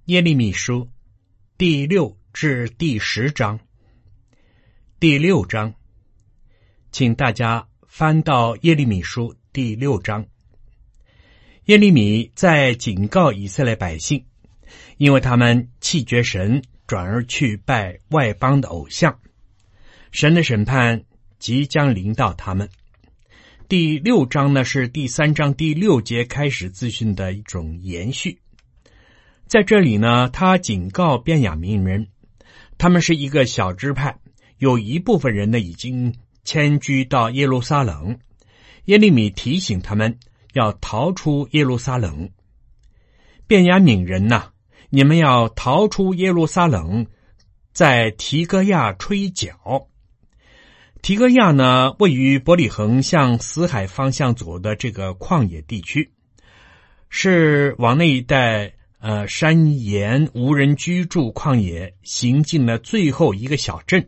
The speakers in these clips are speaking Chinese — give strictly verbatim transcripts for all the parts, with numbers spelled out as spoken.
耶利米书第六至第十章。第六章，请大家翻到耶利米书第六章。耶利米在警告以色列百姓，因为他们弃绝神，转而去拜外邦的偶像，神的审判即将临到他们。第六章呢，是第三章第六节开始资讯的一种延续。在这里呢，他警告便雅悯人，他们是一个小支派，有一部分人呢已经迁居到耶路撒冷。耶利米提醒他们要逃出耶路撒冷。便雅悯人呐、啊，你们要逃出耶路撒冷，在提哥亚吹角。提哥亚呢，位于伯利恒向死海方向走的这个旷野地区，是往那一带呃，山岩无人居住旷野行进了最后一个小镇。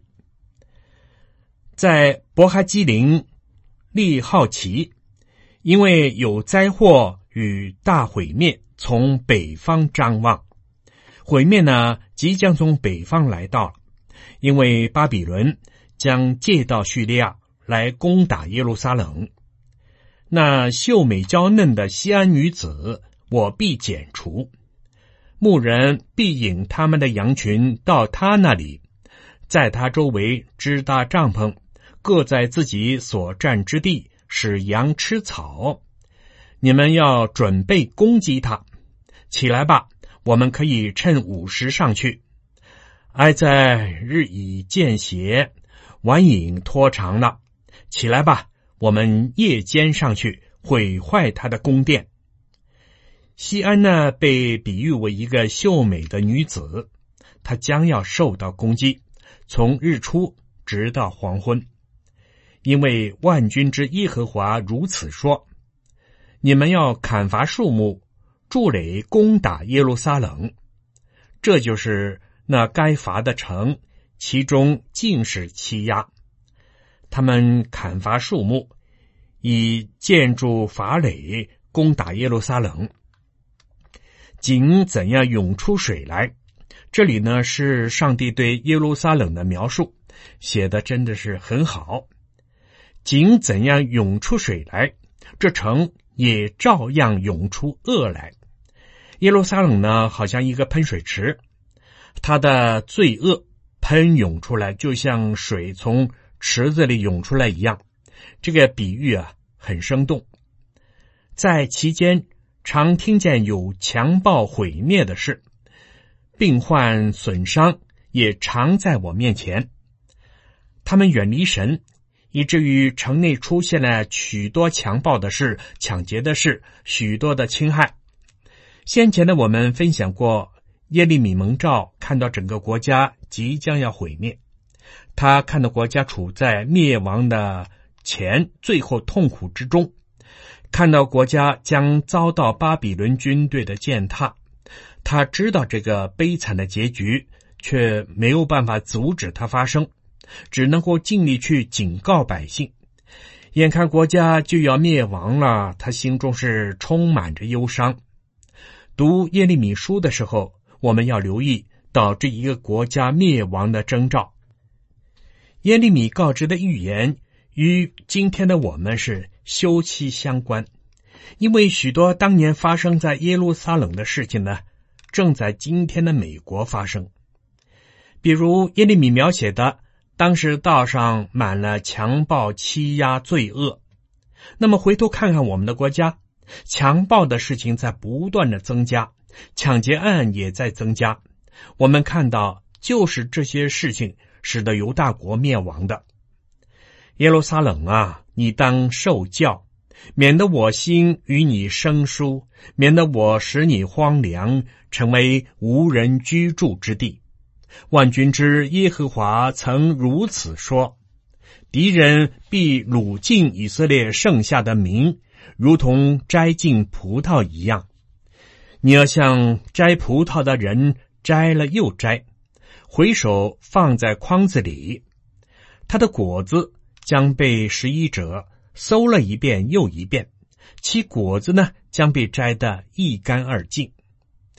在伯哈基林利好奇，因为有灾祸与大毁灭从北方张望，毁灭呢即将从北方来到，因为巴比伦将借到叙利亚来攻打耶路撒冷。那秀美娇嫩的西安女子，我必剪除。牧人必引他们的羊群到他那里，在他周围支搭帐篷，各在自己所占之地，使羊吃草。你们要准备攻击他。起来吧，我们可以趁午时上去。哀哉，日已见斜，晚影拖长了。起来吧，我们夜间上去，毁坏他的宫殿。西安呢，被比喻为一个秀美的女子，她将要受到攻击，从日出直到黄昏。因为万军之耶和华如此说：你们要砍伐树木，筑垒攻打耶路撒冷。这就是那该伐的城，其中尽是欺压。他们砍伐树木，以建筑筏垒攻打耶路撒冷。井怎样涌出水来？这里呢是上帝对耶路撒冷的描述，写的真的是很好。井怎样涌出水来，这城也照样涌出恶来。耶路撒冷呢，好像一个喷水池，它的罪恶喷涌出来，就像水从池子里涌出来一样。这个比喻啊，很生动。在其间常听见有强暴毁灭的事，病患损伤也常在我面前。他们远离神，以至于城内出现了许多强暴的事、抢劫的事，许多的侵害。先前的我们分享过，耶利米蒙召看到整个国家即将要毁灭，他看到国家处在灭亡的前最后痛苦之中，看到国家将遭到巴比伦军队的践踏，他知道这个悲惨的结局，却没有办法阻止它发生，只能够尽力去警告百姓。眼看国家就要灭亡了，他心中是充满着忧伤。读耶利米书的时候，我们要留意到这一个国家灭亡的征兆。耶利米告知的预言与今天的我们是休戚相关，因为许多当年发生在耶路撒冷的事情呢，正在今天的美国发生。比如耶利米描写的，当时道上满了强暴、欺压、罪恶。那么回头看看我们的国家，强暴的事情在不断的增加，抢劫案也在增加。我们看到就是这些事情使得犹大国灭亡的。耶路撒冷啊，你当受教，免得我心与你生疏，免得我使你荒凉，成为无人居住之地。万军之耶和华曾如此说：敌人必掳尽以色列剩下的民，如同摘尽葡萄一样。你要像摘葡萄的人摘了又摘，回手放在筐子里，他的果子将被拾遗者搜了一遍又一遍，其果子呢将被摘得一干二净。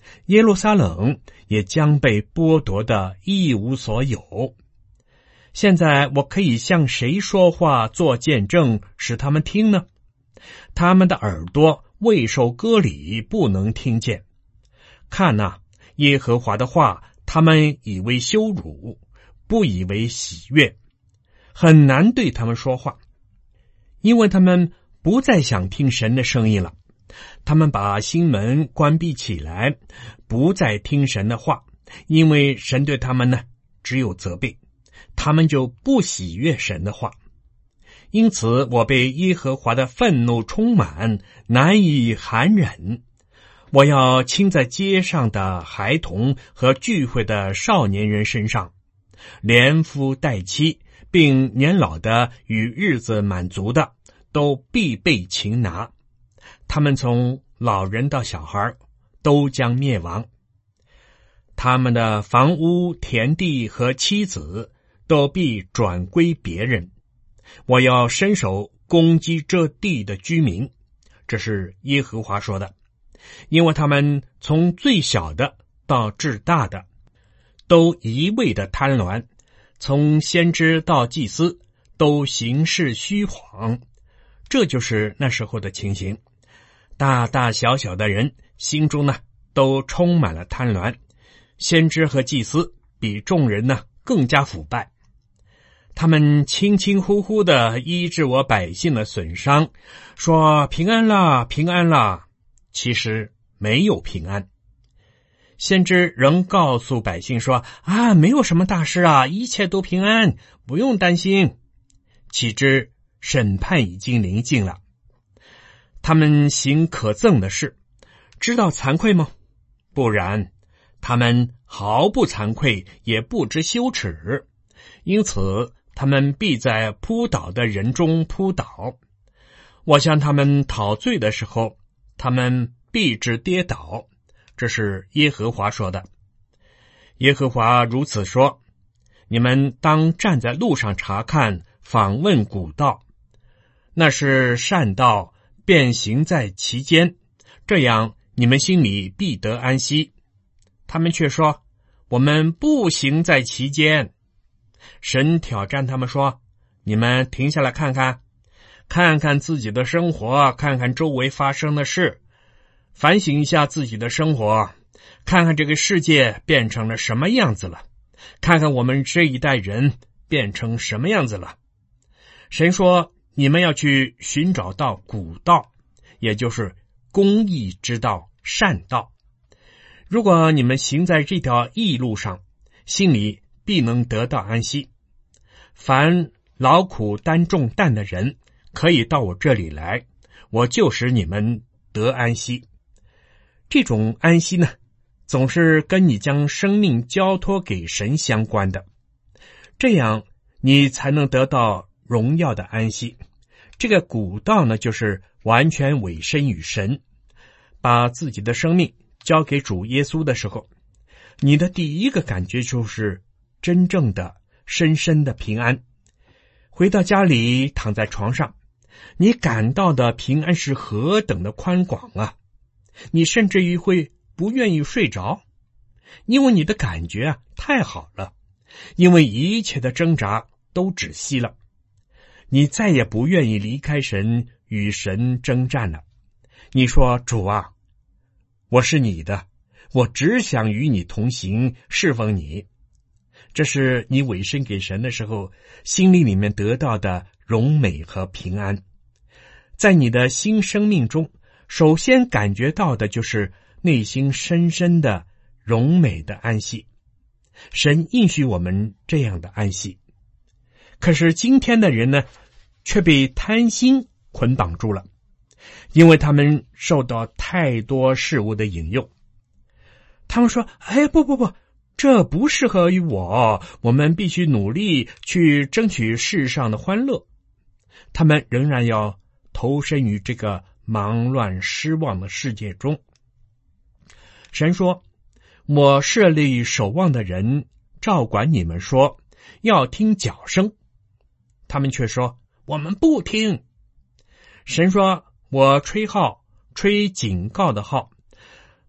耶路撒冷也将被剥夺的一无所有。现在我可以向谁说话做见证，使他们听呢？他们的耳朵未受割礼，不能听见。看哪、啊，耶和华的话，他们以为羞辱，不以为喜悦，很难对他们说话，因为他们不再想听神的声音了。他们把心门关闭起来，不再听神的话，因为神对他们呢只有责备，他们就不喜悦神的话。因此我被耶和华的愤怒充满，难以含忍。我要倾在街上的孩童和聚会的少年人身上，连夫带妻，并年老的与日子满足的，都必被擒拿。他们从老人到小孩都将灭亡，他们的房屋、田地和妻子都必转归别人。我要伸手攻击这地的居民，这是耶和华说的，因为他们从最小的到至大的都一味的贪婪，从先知到祭司都行事虚谎。这就是那时候的情形，大大小小的人心中呢都充满了贪婪，先知和祭司比众人呢更加腐败。他们轻轻呼呼地医治我百姓的损伤，说平安啦，平安啦，其实没有平安。先知仍告诉百姓说啊，没有什么大事啊，一切都平安，不用担心。岂知审判已经临近了。他们行可憎的事，知道惭愧吗？不然，他们毫不惭愧，也不知羞耻，因此他们必在扑倒的人中扑倒。我向他们讨罪的时候，他们必致跌倒。这是耶和华说的。耶和华如此说：你们当站在路上查看，访问古道，那是善道，便行在其间，这样你们心里必得安息。他们却说，我们不行在其间。神挑战他们说，你们停下来看看，看看自己的生活，看看周围发生的事，反省一下自己的生活，看看这个世界变成了什么样子了，看看我们这一代人变成什么样子了。神说，你们要去寻找到古道，也就是公义之道、善道。如果你们行在这条义路上，心里必能得到安息。凡劳苦担重担的人，可以到我这里来，我就使你们得安息。这种安息呢，总是跟你将生命交托给神相关的，这样你才能得到荣耀的安息。这个古道呢，就是完全委身于神，把自己的生命交给主耶稣的时候，你的第一个感觉就是真正的深深的平安。回到家里，躺在床上，你感到的平安是何等的宽广啊！你甚至于会不愿意睡着，因为你的感觉啊太好了，因为一切的挣扎都止息了，你再也不愿意离开神，与神征战了。你说，主啊，我是你的，我只想与你同行，侍奉你。这是你委身给神的时候，心里里面得到的荣美和平安。在你的新生命中，首先感觉到的就是内心深深的荣美的安息。神应许我们这样的安息。可是今天的人呢，却被贪心捆绑住了，因为他们受到太多事物的引诱。他们说，哎，不不不，这不适合于我，我们必须努力去争取世上的欢乐。他们仍然要投身于这个忙乱失望的世界中。神说，我设立守望的人，照管你们说，要听脚声。他们却说，我们不听。神说，我吹号，吹警告的号，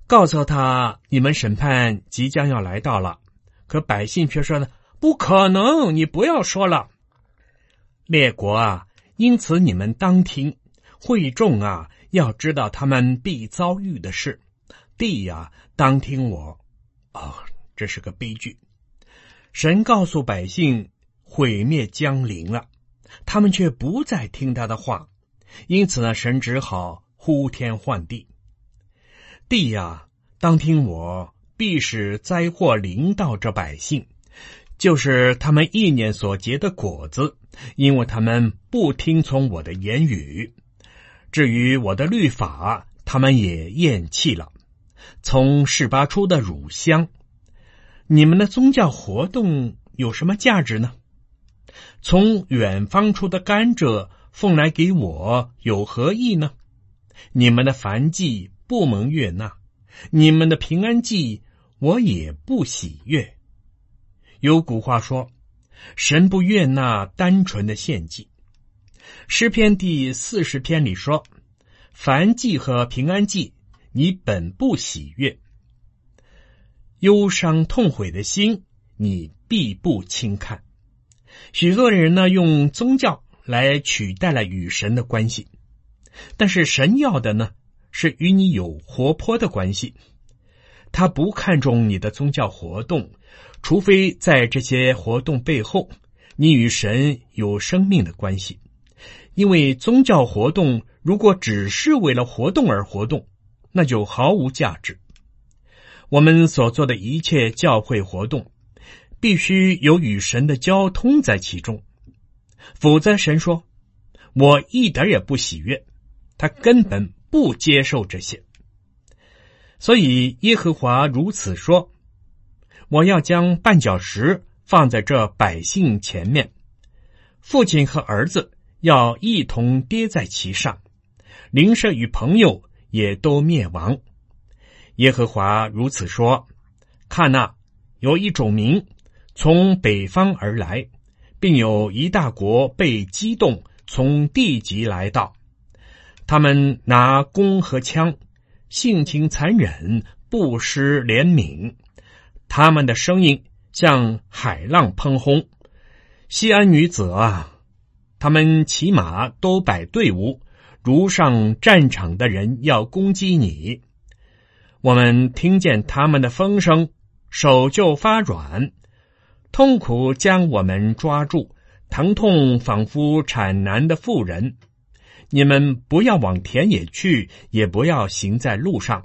告诉他你们审判即将要来到了。可百姓却说呢，不可能，你不要说了。列国啊，因此你们当听，会众啊，要知道他们必遭遇的事。地啊，当听我。哦，这是个悲剧。神告诉百姓，毁灭将临了，他们却不再听他的话，因此呢，神只好呼天唤地。地啊，当听我，必使灾祸临到这百姓，就是他们意念所结的果子，因为他们不听从我的言语。至于我的律法，他们也厌弃了，从示巴出的乳香。你们的宗教活动有什么价值呢？从远方出的甘蔗奉来给我，有何益呢？你们的燔祭不蒙悦纳，你们的平安祭我也不喜悦。有古话说，神不悦纳单纯的献祭。诗篇第四十篇里说，燔祭和平安祭你本不喜悦，忧伤痛悔的心你必不轻看。许多人呢，用宗教来取代了与神的关系，但是神要的呢，是与你有活泼的关系。他不看重你的宗教活动，除非在这些活动背后，你与神有生命的关系。因为宗教活动如果只是为了活动而活动，那就毫无价值。我们所做的一切教会活动，必须有与神的交通在其中，否则神说，我一点也不喜悦，他根本不接受这些。所以耶和华如此说，我要将绊脚石放在这百姓前面，父亲和儿子要一同跌在其上，邻舍与朋友也都灭亡。耶和华如此说，看哪，有一种民从北方而来，并有一大国被激动从地极来到，他们拿弓和枪，性情残忍，不失怜悯，他们的声音像海浪喷轰。西安女子啊，他们骑马都摆队伍，如上战场的人要攻击你。我们听见他们的风声，手就发软，痛苦将我们抓住，疼痛仿佛产难的妇人。你们不要往田野去，也不要行在路上，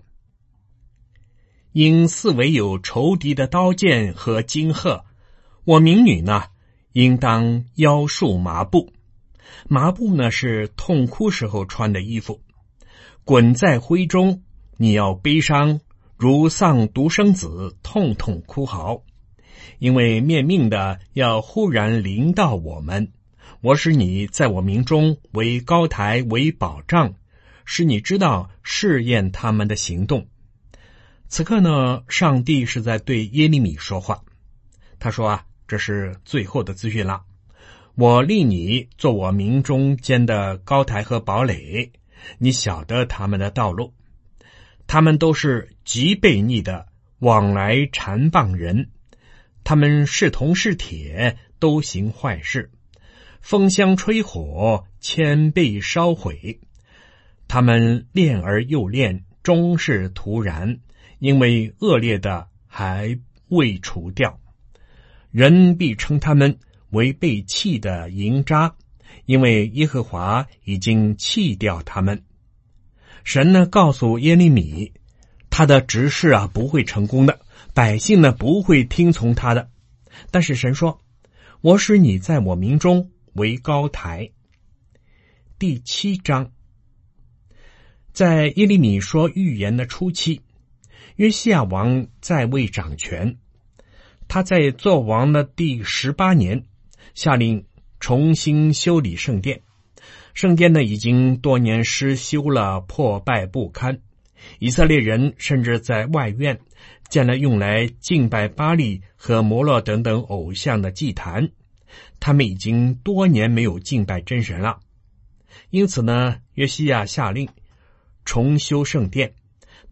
因四围有仇敌的刀剑和金鹤。我民女呢，应当腰束麻布。麻布呢，是痛哭时候穿的衣服。滚在灰中，你要悲伤，如丧独生子，痛痛哭嚎，因为灭命的要忽然临到我们。我使你在我民中为高台，为保障，使你知道试验他们的行动。此刻呢，上帝是在对耶利米说话。他说啊，这是最后的资讯了。我立你做我民中间的高台和堡垒，你晓得他们的道路。他们都是极悖逆的，往来缠谤人。他们是铜是铁，都行坏事。风箱吹火，千倍烧毁。他们练而又练，终是徒然，因为恶劣的还未除掉。人必称他们为被弃的营渣，因为耶和华已经弃掉他们。神呢，告诉耶利米，他的执事啊不会成功的，百姓呢不会听从他的。但是神说，我使你在我民中为高台。第七章，在耶利米说预言的初期，约西亚王在位掌权。他在做王的第十八年，下令重新修理圣殿。圣殿呢，已经多年失修了，破败不堪。以色列人甚至在外院建了用来敬拜巴力和摩洛等等偶像的祭坛，他们已经多年没有敬拜真神了。因此呢，约西亚下令重修圣殿，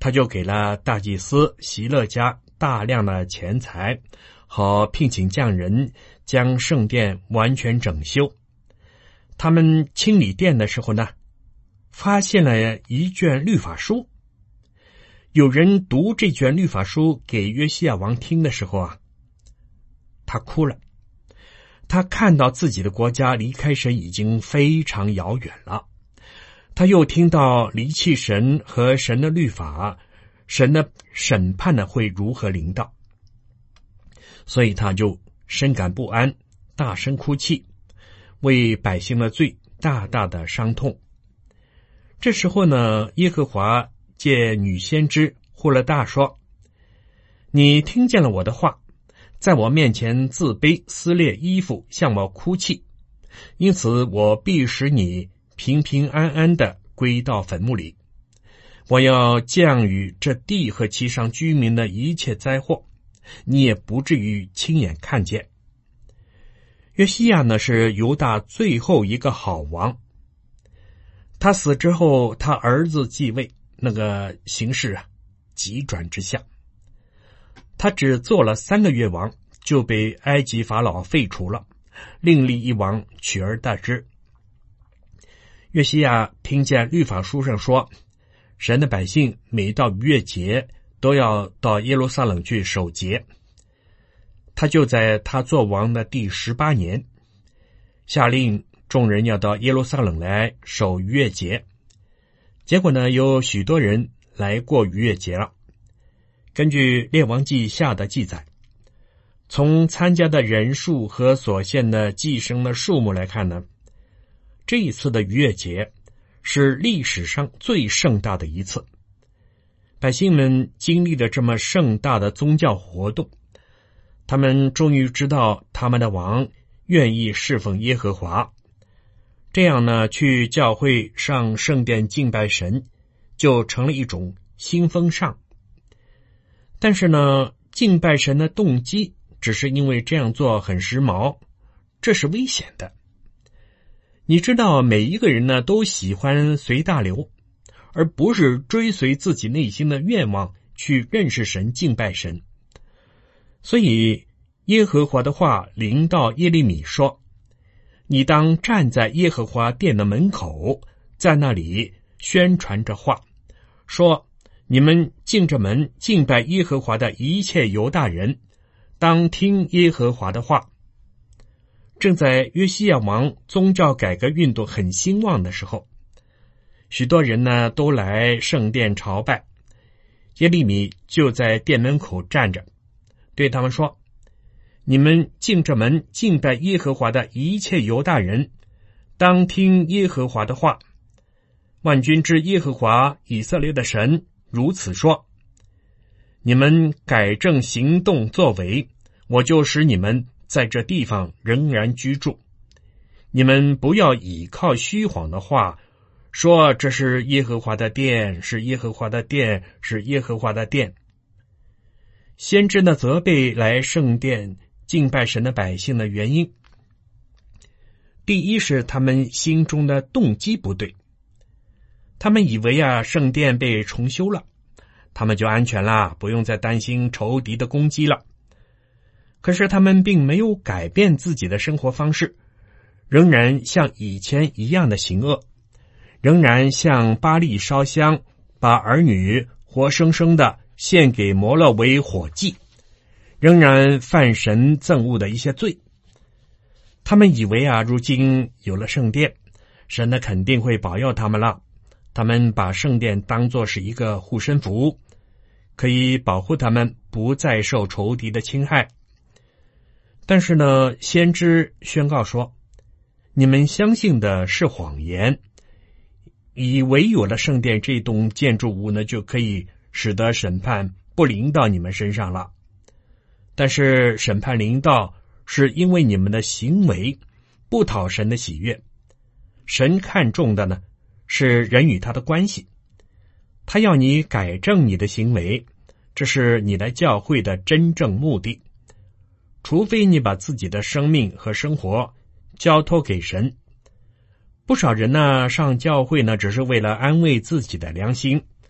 他就给了大祭司希勒家大量的钱财，好聘请匠人将圣殿完全整修。他们清理殿的时候呢，发现了一卷律法书。有人读这卷律法书给约西亚王听的时候啊，他哭了。他看到自己的国家离开神已经非常遥远了，他又听到离弃神和神的律法，神的审判呢会如何临到，所以他就深感不安，大声哭泣，为百姓的罪大大的伤痛。这时候呢，耶和华借女先知户勒大说：你听见了我的话，在我面前自卑撕裂衣服，向我哭泣，因此我必使你平平安安的归到坟墓里。我要降雨这地和其上居民的一切灾祸，你也不至于亲眼看见。约西亚呢，是犹大最后一个好王。他死之后，他儿子继位，那个形势啊急转直下。他只做了三个月王，就被埃及法老废除了，另立一王取而代之。约西亚听见律法书上说，神的百姓每到逾越节都要到耶路撒冷去守节，他就在他做王的第十八年，下令众人要到耶路撒冷来守逾越节。结果呢，有许多人来过逾越节了。根据列王记下的记载，从参加的人数和所献的祭牲的数目来看呢，这一次的逾越节是历史上最盛大的一次。百姓们经历了这么盛大的宗教活动，他们终于知道他们的王愿意侍奉耶和华，这样呢，去教会上圣殿敬拜神就成了一种新风尚。但是呢，敬拜神的动机只是因为这样做很时髦，这是危险的。你知道，每一个人呢都喜欢随大流，而不是追随自己内心的愿望去认识神、敬拜神。所以耶和华的话临到耶利米说，你当站在耶和华殿的门口，在那里宣传着话，说你们进着门敬拜耶和华的一切犹大人，当听耶和华的话。正在约西亚王宗教改革运动很兴旺的时候，许多人呢都来圣殿朝拜，耶利米就在殿门口站着，对他们说，你们进着门敬拜耶和华的一切犹大人，当听耶和华的话。万军之耶和华以色列的神如此说，你们改正行动作为，我就使你们在这地方仍然居住。你们不要倚靠虚谎的话，说这是耶和华的殿，是耶和华的殿，是耶和华的殿。先知呢责备来圣殿敬拜神的百姓的原因，第一是他们心中的动机不对。他们以为啊圣殿被重修了，他们就安全了，不用再担心仇敌的攻击了。可是他们并没有改变自己的生活方式，仍然像以前一样的行恶，仍然向巴力烧香，把儿女活生生的献给摩勒为火祭，仍然犯神憎恶的一些罪。他们以为啊如今有了圣殿，神呢肯定会保佑他们了，他们把圣殿当作是一个护身符，可以保护他们不再受仇敌的侵害。但是呢，先知宣告说，你们相信的是谎言，以为有了圣殿这栋建筑物呢，就可以使得审判不临到你们身上了。但是审判临到，是因为你们的行为不讨神的喜悦。神看重的呢，是人与他的关系，他要你改正你的行为，这是你来教会的真正目的。除非你把自己的生命和生活交托给神。不少人呢上教会呢，只是为了安慰自己的良心，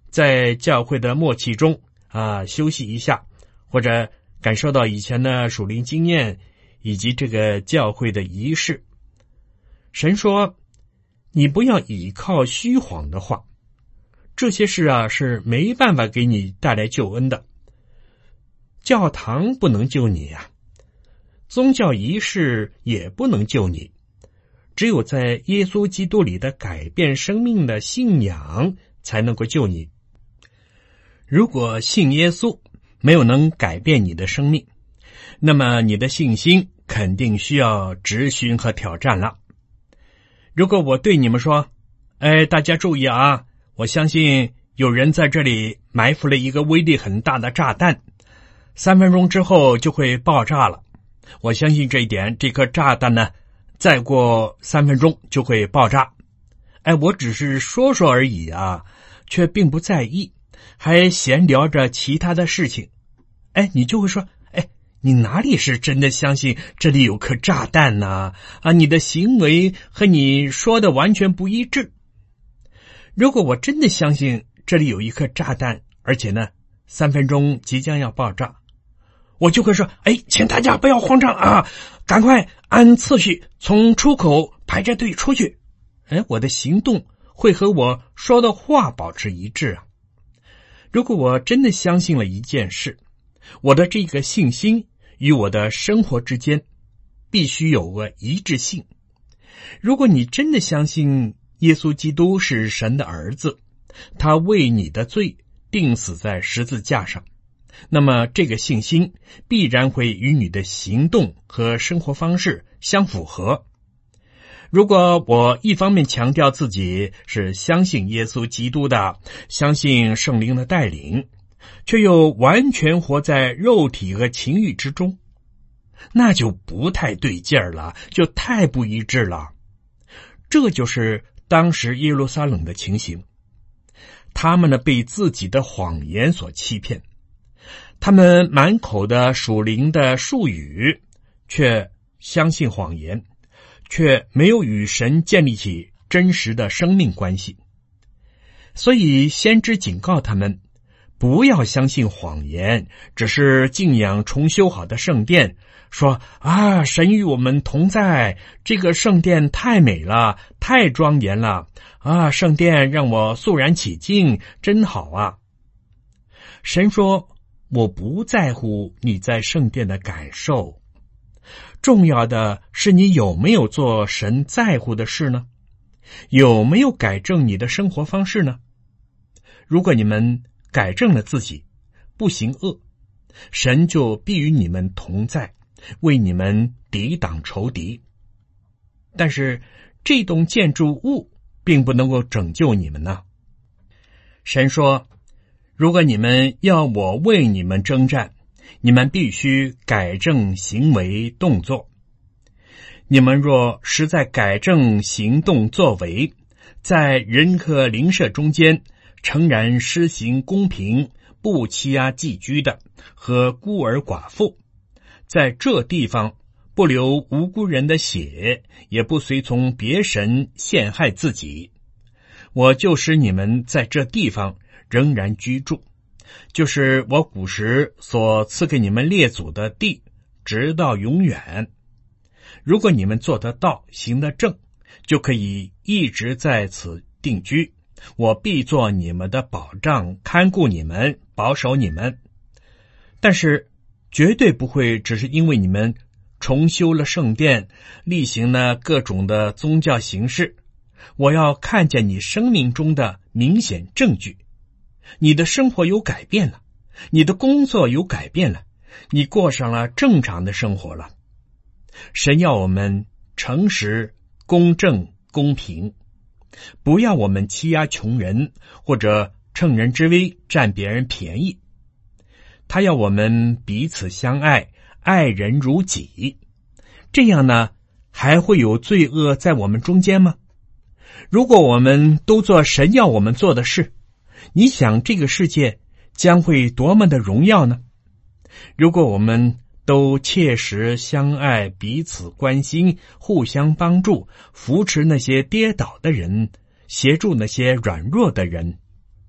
在教会的默契中啊休息一下，或者感受到以前的属灵经验以及这个教会的仪式。神说，你不要倚靠虚谎的话，这些事啊是没办法给你带来救恩的。教堂不能救你啊，宗教仪式也不能救你，只有在耶稣基督里的改变生命的信仰才能够救你。如果信耶稣没有能改变你的生命，那么你的信心肯定需要质询和挑战了。如果我对你们说，哎，大家注意啊，我相信有人在这里埋伏了一个威力很大的炸弹，三分钟之后就会爆炸了。我相信这一点，这颗炸弹呢，再过三分钟就会爆炸。哎，我只是说说而已啊，却并不在意，还闲聊着其他的事情。哎，你就会说，哎，你哪里是真的相信这里有颗炸弹呢？啊，你的行为和你说的完全不一致。如果我真的相信这里有一颗炸弹，而且呢，三分钟即将要爆炸，我就会说，哎，请大家不要慌张啊，赶快按次序从出口排着队出去。哎，我的行动会和我说的话保持一致啊。如果我真的相信了一件事，我的这个信心与我的生活之间必须有个一致性。如果你真的相信耶稣基督是神的儿子，他为你的罪钉死在十字架上，那么这个信心必然会与你的行动和生活方式相符合。如果我一方面强调自己是相信耶稣基督的，相信圣灵的带领，却又完全活在肉体和情欲之中，那就不太对劲儿了，就太不一致了。这就是当时耶路撒冷的情形。他们呢，被自己的谎言所欺骗，他们满口的属灵的术语，却相信谎言，却没有与神建立起真实的生命关系。所以先知警告他们，不要相信谎言，只是敬仰重修好的圣殿，说啊，神与我们同在，这个圣殿太美了，太庄严了啊，圣殿让我肃然起敬，真好啊。神说，我不在乎你在圣殿的感受，重要的是你有没有做神在乎的事呢？有没有改正你的生活方式呢？如果你们改正了自己，不行恶，神就必与你们同在，为你们抵挡仇敌。但是这栋建筑物并不能够拯救你们呢。神说，如果你们要我为你们征战，你们必须改正行为动作。你们若实在改正行动作为，在人和邻舍中间诚然施行公平，不欺压寄居的和孤儿寡妇，在这地方不流无辜人的血，也不随从别神陷害自己，我就使你们在这地方仍然居住，就是我古时所赐给你们列祖的地，直到永远。如果你们做得到，行得正，就可以一直在此定居，我必做你们的保障，看顾你们，保守你们。但是绝对不会只是因为你们重修了圣殿，例行了各种的宗教形式，我要看见你生命中的明显证据。你的生活有改变了，你的工作有改变了，你过上了正常的生活了。神要我们诚实、公正、公平，不要我们欺压穷人，或者趁人之危占别人便宜。他要我们彼此相爱，爱人如己。这样呢，还会有罪恶在我们中间吗？如果我们都做神要我们做的事，你想这个世界将会多么的荣耀呢？如果我们都切实相爱，彼此关心，互相帮助，扶持那些跌倒的人，协助那些软弱的人，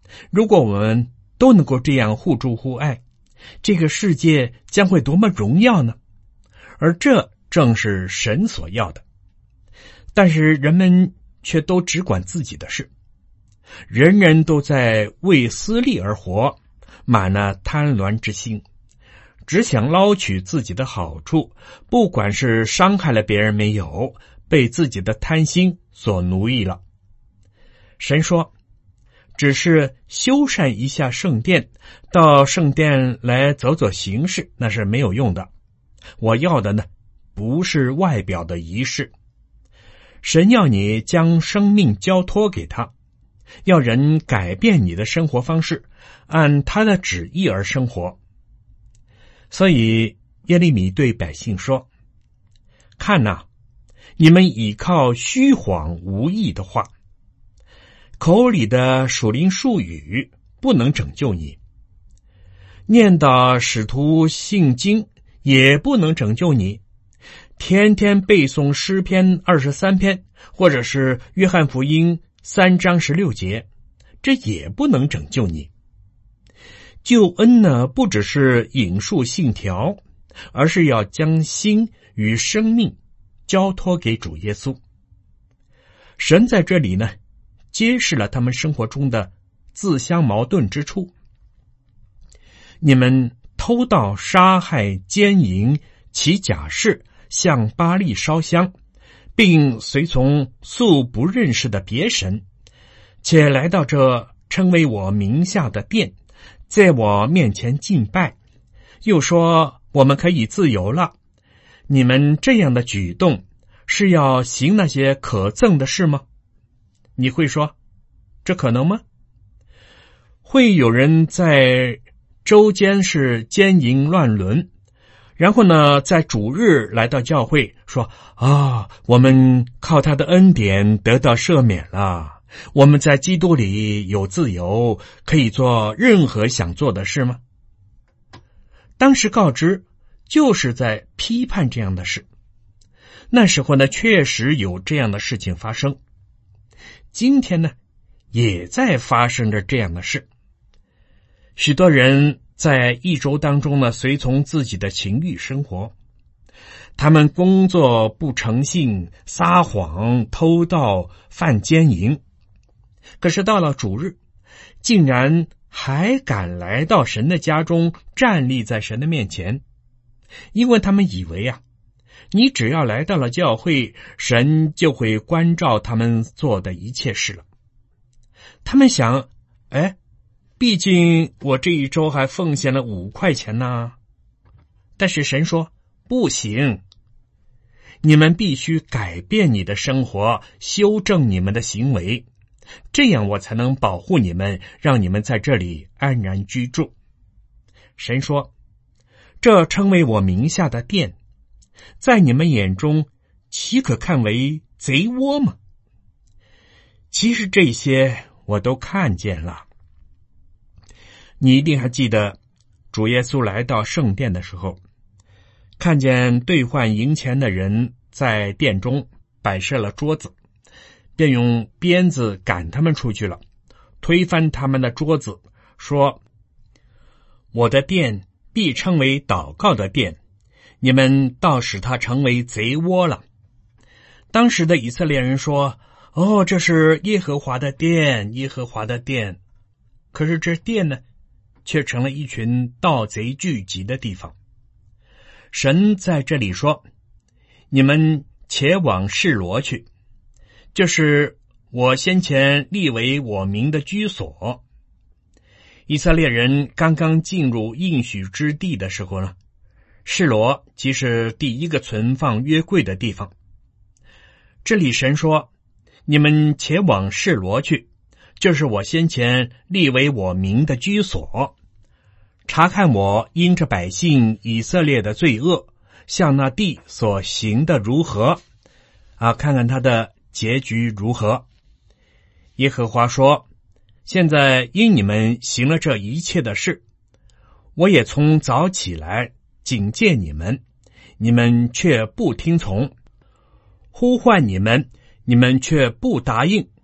如果我们都能够这样互助互爱，这个世界将会多么荣耀呢？而这正是神所要的。但是人们却都只管自己的事，人人都在为私利而活，满了贪婪之心，只想捞取自己的好处，不管是伤害了别人没有，被自己的贪心所奴役了。神说，只是修缮一下圣殿，到圣殿来走走形式，那是没有用的。我要的呢，不是外表的仪式。神要你将生命交托给他，要人改变你的生活方式，按他的旨意而生活。所以耶利米对百姓说，看哪，你们倚靠虚谎无益的话，口里的属灵术语不能拯救你，念叨使徒信经也不能拯救你，天天背诵诗篇二十三篇，或者是约翰福音三章十六节，这也不能拯救你。救恩呢，不只是引述信条，而是要将心与生命交托给主耶稣。神在这里呢，揭示了他们生活中的自相矛盾之处。你们偷盗、杀害、奸淫、起假誓，向巴力烧香，并随从素不认识的别神，且来到这称为我名下的殿，在我面前敬拜，又说我们可以自由了。你们这样的举动是要行那些可憎的事吗？你会说，这可能吗？会有人在周间是奸淫乱伦，然后呢，在主日来到教会说，啊，我们靠他的恩典得到赦免了，我们在基督里有自由，可以做任何想做的事吗？当时告知就是在批判这样的事。那时候呢，确实有这样的事情发生。今天呢，也在发生着这样的事。许多人在一周当中呢，随从自己的情欲生活，他们工作不诚信，撒谎、偷盗、犯奸淫。可是到了主日，竟然还敢来到神的家中，站立在神的面前，因为他们以为啊，你只要来到了教会，神就会关照他们做的一切事了。他们想，哎，毕竟我这一周还奉献了五块钱呢。但是神说，不行，你们必须改变你的生活，修正你们的行为，这样我才能保护你们，让你们在这里安然居住。神说，这称为我名下的殿，在你们眼中岂可看为贼窝吗？其实这些我都看见了。你一定还记得主耶稣来到圣殿的时候，看见兑换银钱的人在殿中摆设了桌子，便用鞭子赶他们出去了，推翻他们的桌子，说，我的殿必称为祷告的殿，你们倒使它成为贼窝了。当时的以色列人说，哦，这是耶和华的殿，耶和华的殿。可是这殿呢，却成了一群盗贼聚集的地方。神在这里说，你们且往示罗去，就是我先前立为我名的居所。以色列人刚刚进入应许之地的时候呢，示罗即是第一个存放约柜的地方。这里神说，你们且往示罗去，就是我先前立为我名的居所，查看我因着百姓以色列的罪恶，向那地所行的如何啊，看看他的结局如何。耶和华说，现在因你们行了这一切的事，我也从早起来警戒你们，你们却不听从，呼唤你们，你们却不答应，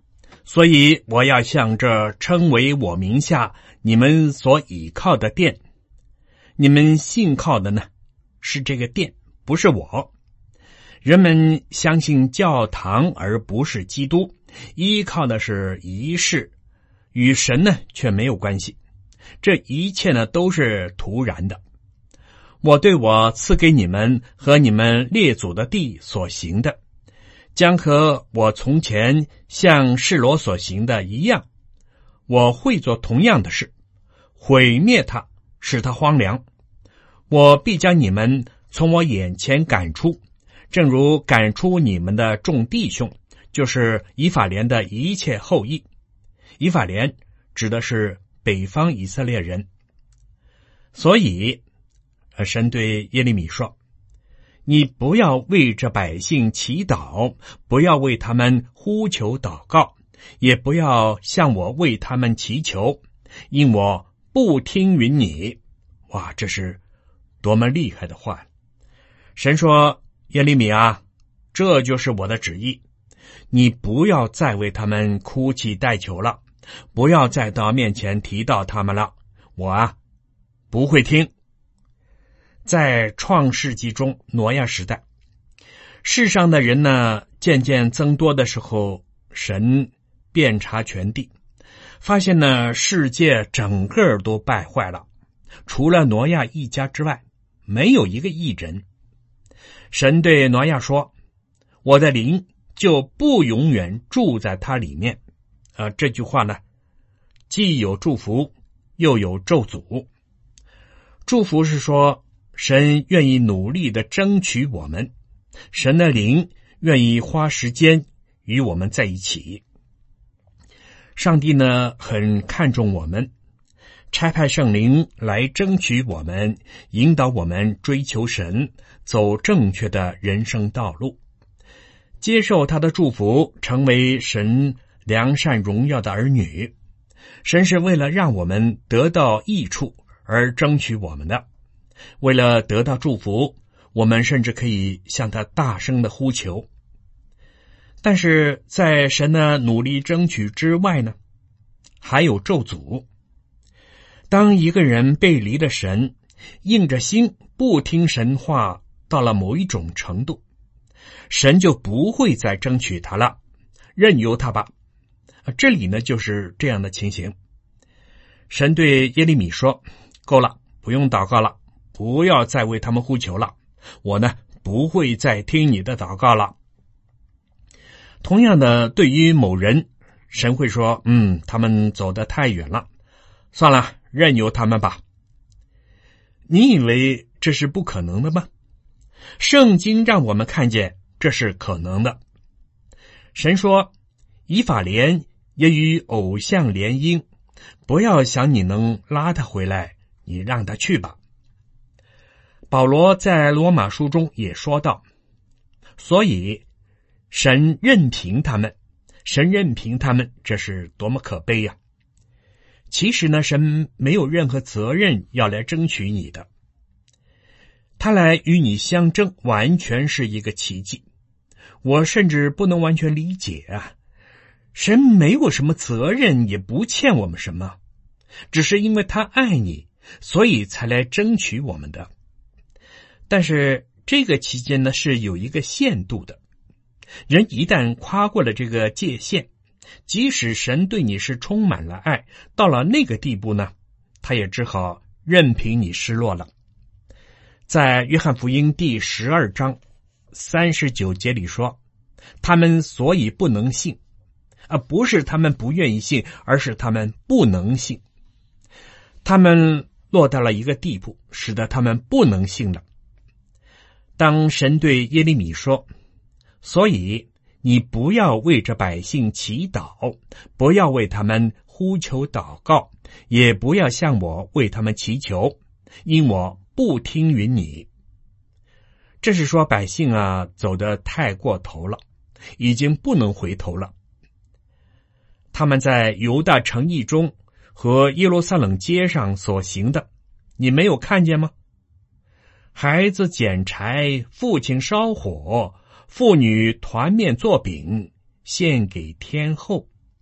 所以我要向这称为我名下你们所倚靠的殿，你们信靠的呢，是这个殿，不是我。人们相信教堂而不是基督，依靠的是仪式，与神呢却没有关系。这一切呢都是徒然的。我对我赐给你们和你们列祖的地所行的，将和我从前向示罗所行的一样，我会做同样的事，毁灭它，使它荒凉。我必将你们从我眼前赶出，正如赶出你们的众弟兄，就是以法莲的一切后裔。以法莲指的是北方以色列人。所以神对耶利米说，你不要为这百姓祈祷，不要为他们呼求祷告，也不要向我为他们祈求，因我不听允你。哇，这是多么厉害的话！神说，耶利米啊，这就是我的旨意，你不要再为他们哭泣代求了，不要再到面前提到他们了，我啊不会听。在创世纪中，挪亚时代，世上的人呢渐渐增多的时候，神遍察全地，发现呢世界整个都败坏了，除了挪亚一家之外，没有一个义人。神对挪亚说，我的灵就不永远住在他里面。啊，这句话呢既有祝福又有咒诅。祝福是说神愿意努力的争取我们，神的灵愿意花时间与我们在一起。上帝呢很看重我们，差派圣灵来争取我们，引导我们追求神，走正确的人生道路，接受他的祝福，成为神良善荣耀的儿女。神是为了让我们得到益处而争取我们的。为了得到祝福，我们甚至可以向他大声的呼求。但是在神的努力争取之外呢，还有咒诅。当一个人背离了神，硬着心不听神话，到了某一种程度，神就不会再争取他了，任由他吧。这里呢就是这样的情形。神对耶利米说，够了，不用祷告了，不要再为他们呼求了，我呢不会再听你的祷告了。同样的，对于某人，神会说，嗯，他们走得太远了，算了，任由他们吧。你以为这是不可能的吗？圣经让我们看见这是可能的。神说，以法莲也与偶像联姻，不要想你能拉他回来，你让他去吧。保罗在罗马书中也说道，所以神任凭他们，神任凭他们，这是多么可悲呀！其实呢，神没有任何责任要来争取你的，他来与你相争，完全是一个奇迹。我甚至不能完全理解啊，神没有什么责任，也不欠我们什么，只是因为他爱你，所以才来争取我们的。但是这个期间呢，是有一个限度的。人一旦跨过了这个界限，即使神对你是充满了爱，到了那个地步呢，他也只好任凭你失落了。在约翰福音第十二章三十九节里说，他们所以不能信，而不是他们不愿意信，而是他们不能信。他们落到了一个地步，使得他们不能信了。当神对耶利米说，所以你不要为这百姓祈祷，不要为他们呼求祷告，也不要向我为他们祈求，因我不听允你。这是说百姓啊走得太过头了，已经不能回头了。他们在犹大城邑中和耶路撒冷街上所行的，你没有看见吗？孩子捡柴，父亲烧火，妇女团面做饼，献给天后。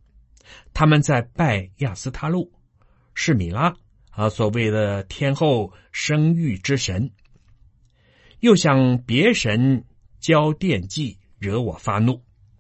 他们在拜亚斯他路、示米拉啊，所谓的天后生育之神，又向别神交奠祭，惹我发怒。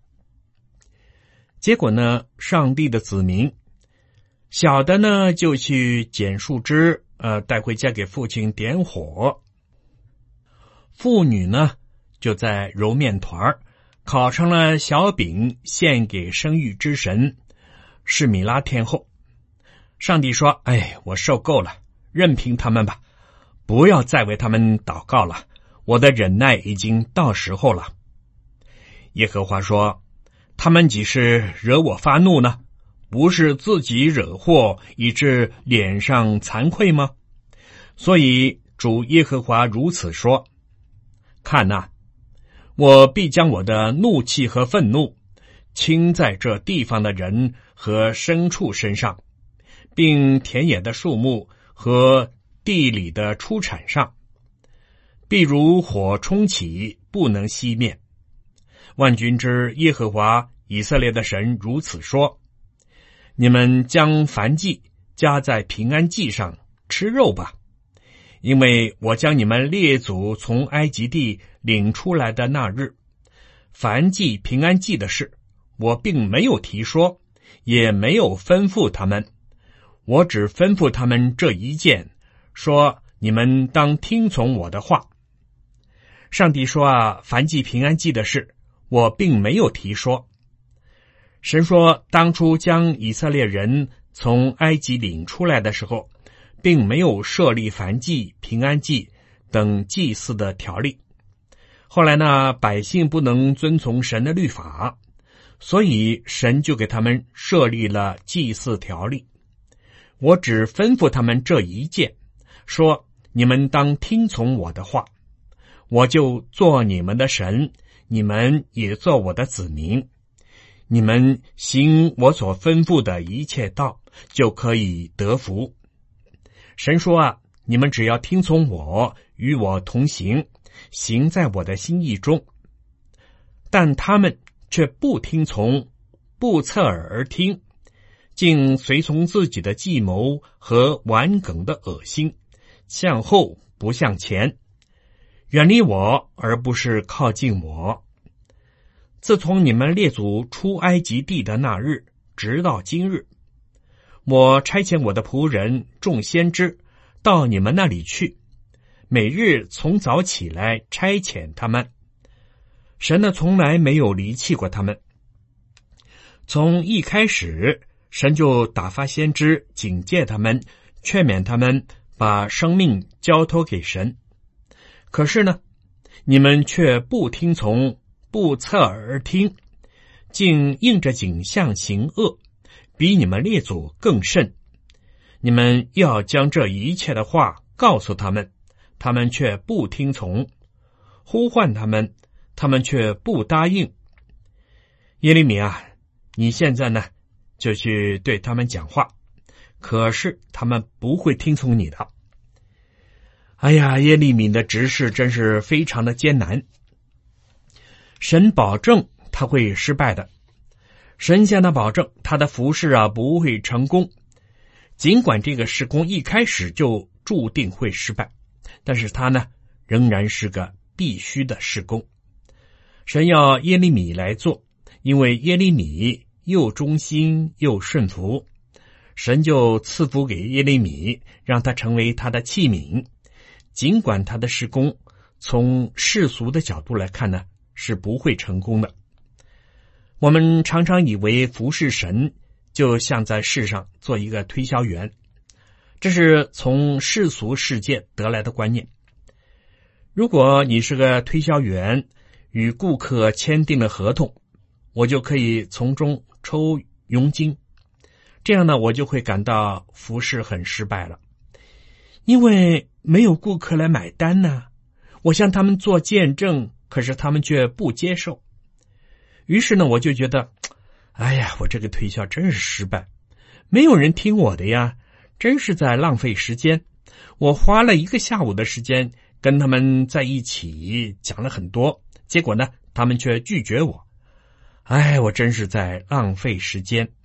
结果呢，上帝的子民小的呢就去捡树枝，呃，带回家给父亲点火；妇女呢就在揉面团，烤成了小饼，献给生育之神示米拉天后。上帝说：哎，我受够了，任凭他们吧，不要再为他们祷告了，我的忍耐已经到时候了。耶和华说：他们几时惹我发怒呢？不是自己惹祸，以致脸上惭愧吗？所以主耶和华如此说：看哪，我必将我的怒气和愤怒倾在这地方的人和牲畜身上，并田野的树木和地里的出产上，必如火冲起，不能熄灭。万军之耶和华以色列的神如此说：你们将燔祭加在平安祭上，吃肉吧，因为我将你们列祖从埃及地领出来的那日，燔祭平安祭的事，我并没有提说，也没有吩咐他们，我只吩咐他们这一件，说你们当听从我的话。上帝说啊，燔祭平安祭的事，我并没有提说。神说，当初将以色列人从埃及领出来的时候，并没有设立燔祭、平安祭等祭祀的条例。后来呢，百姓不能遵从神的律法，所以神就给他们设立了祭祀条例。我只吩咐他们这一件，说你们当听从我的话，我就做你们的神，你们也做我的子民。你们行我所吩咐的一切道，就可以得福。神说啊，你们只要听从我，与我同行，行在我的心意中。但他们却不听从，不侧耳而听，竟随从自己的计谋和顽梗的恶心，向后不向前，远离我而不是靠近我。自从你们列祖出埃及地的那日，直到今日，我差遣我的仆人众先知到你们那里去，每日从早起来差遣他们。神呢，从来没有离弃过他们。从一开始，神就打发先知警戒他们，劝勉他们把生命交托给神。可是呢，你们却不听从，不侧耳而听，竟应着景象行恶，比你们列祖更甚。你们要将这一切的话告诉他们，他们却不听从；呼唤他们，他们却不答应。耶利米啊，你现在呢，就去对他们讲话，可是他们不会听从你的。哎呀，耶利米的执事真是非常的艰难。神保证他会失败的，神向他保证他的服事啊不会成功。尽管这个事工一开始就注定会失败，但是他呢仍然是个必须的事工。神要耶利米来做，因为耶利米又忠心又顺服，神就赐福给耶利米，让他成为他的器皿。尽管他的事工从世俗的角度来看呢，是不会成功的。我们常常以为服侍神就像在世上做一个推销员，这是从世俗世界得来的观念。如果你是个推销员，与顾客签订了合同，我就可以从中抽佣金，这样呢，我就会感到服侍很失败了，因为没有顾客来买单呢。我向他们做见证，可是他们却不接受。于是呢，我就觉得，哎呀，我这个推销真是失败，没有人听我的呀，真是在浪费时间。我花了一个下午的时间跟他们在一起讲了很多，结果呢，他们却拒绝我。哎，我真是在浪费时间。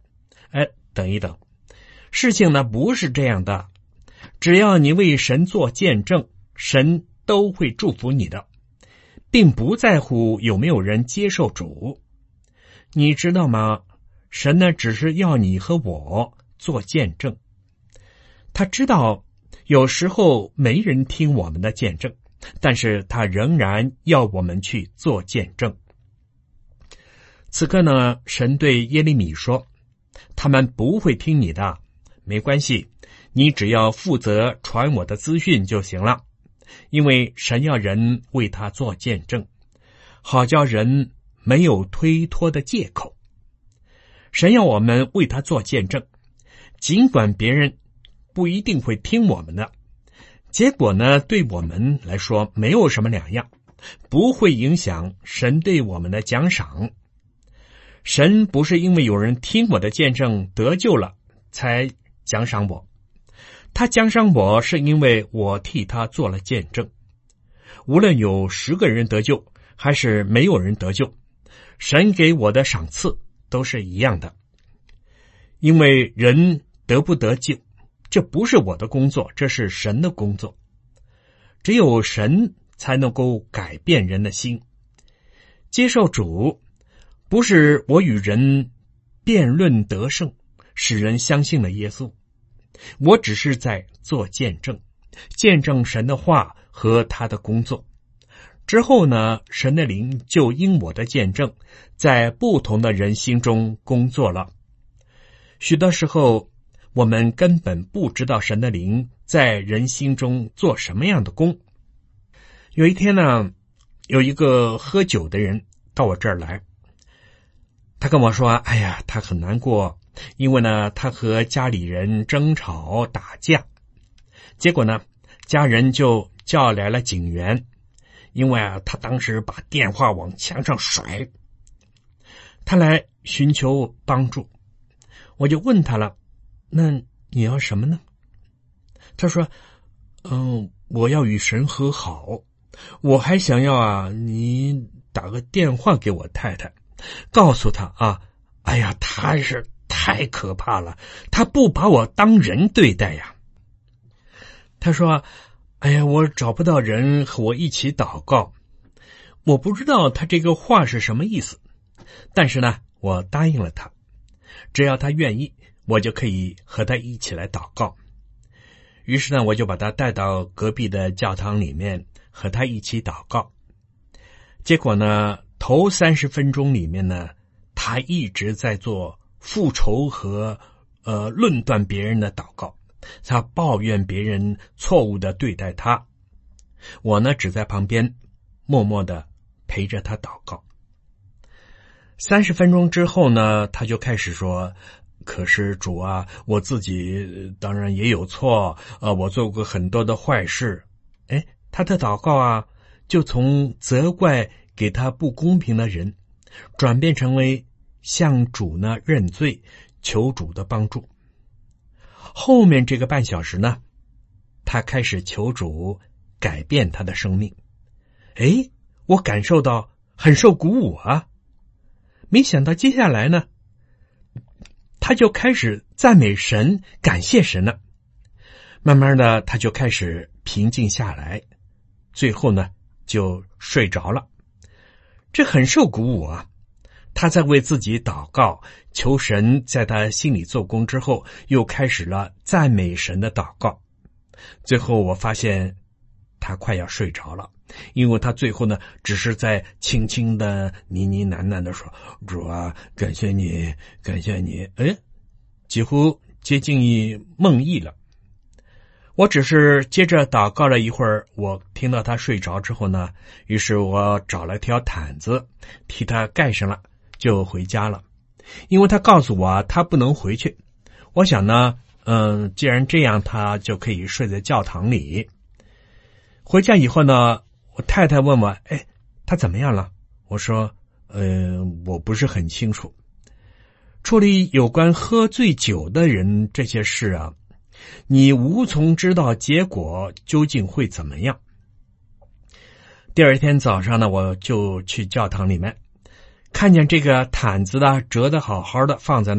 哎，等一等，事情呢不是这样的，只要你为神做见证，神都会祝福你的，并不在乎有没有人接受主。你知道吗？神呢只是要你和我做见证，他知道有时候没人听我们的见证，但是他仍然要我们去做见证。此刻呢，神对耶利米说，他们不会听你的，没关系，你只要负责传我的资讯就行了，因为神要人为他做见证，好叫人没有推脱的借口。神要我们为他做见证，尽管别人不一定会听我们的，结果呢，对我们来说没有什么两样，不会影响神对我们的奖赏。神不是因为有人听我的见证得救了才奖赏我，他奖赏我是因为我替他做了见证。无论有十个人得救还是没有人得救，神给我的赏赐都是一样的。因为人得不得救，这不是我的工作，这是神的工作。只有神才能够改变人的心。接受主不是我与人辩论得胜，使人相信了耶稣，我只是在做见证，见证神的话和他的工作。之后呢，神的灵就因我的见证在不同的人心中工作了。许多时候我们根本不知道神的灵在人心中做什么样的工。有一天呢，有一个喝酒的人到我这儿来，他跟我说，哎呀，他很难过，因为呢，他和家里人争吵打架，结果呢，家人就叫来了警员，因为啊，他当时把电话往墙上甩，他来寻求帮助。我就问他了，那你要什么呢？他说，嗯，我要与神和好，我还想要啊，你打个电话给我太太，告诉他啊，哎呀，他是太可怕了，他不把我当人对待呀。他说，哎呀，我找不到人和我一起祷告，我不知道他这个话是什么意思，但是呢，我答应了他，只要他愿意，我就可以和他一起来祷告。于是呢，我就把他带到隔壁的教堂里面和他一起祷告。结果呢，头三十分钟里面呢，他一直在做复仇和呃论断别人的祷告，他抱怨别人错误的对待他。我呢，只在旁边默默的陪着他祷告。三十分钟之后呢，他就开始说，可是主啊，我自己当然也有错，呃，我做过很多的坏事。哎，他的祷告啊，就从责怪给他不公平的人，转变成为向主呢认罪，求主的帮助。后面这个半小时呢，他开始求主改变他的生命。哎，我感受到很受鼓舞啊。没想到接下来呢，他就开始赞美神，感谢神了。慢慢的，他就开始平静下来，最后呢，就睡着了。这很受鼓舞啊。他在为自己祷告，求神在他心里做工之后，又开始了赞美神的祷告。最后我发现他快要睡着了，因为他最后呢，只是在轻轻的呢呢喃喃的说，主啊，感谢你，感谢你。哎，几乎接近于梦呓了。我只是接着祷告了一会儿，我听到他睡着之后呢，于是我找了条毯子替他盖上了，就回家了。因为他告诉我他不能回去，我想呢，嗯，既然这样，他就可以睡在教堂里。回家以后呢，我太太问我，哎，他怎么样了？我说，呃，我不是很清楚。处理有关喝醉酒的人这些事啊，你无从知道结果究竟会怎么样。第二天早上呢，我就去教堂里面，看见这个毯子呢折得好好的放在那儿，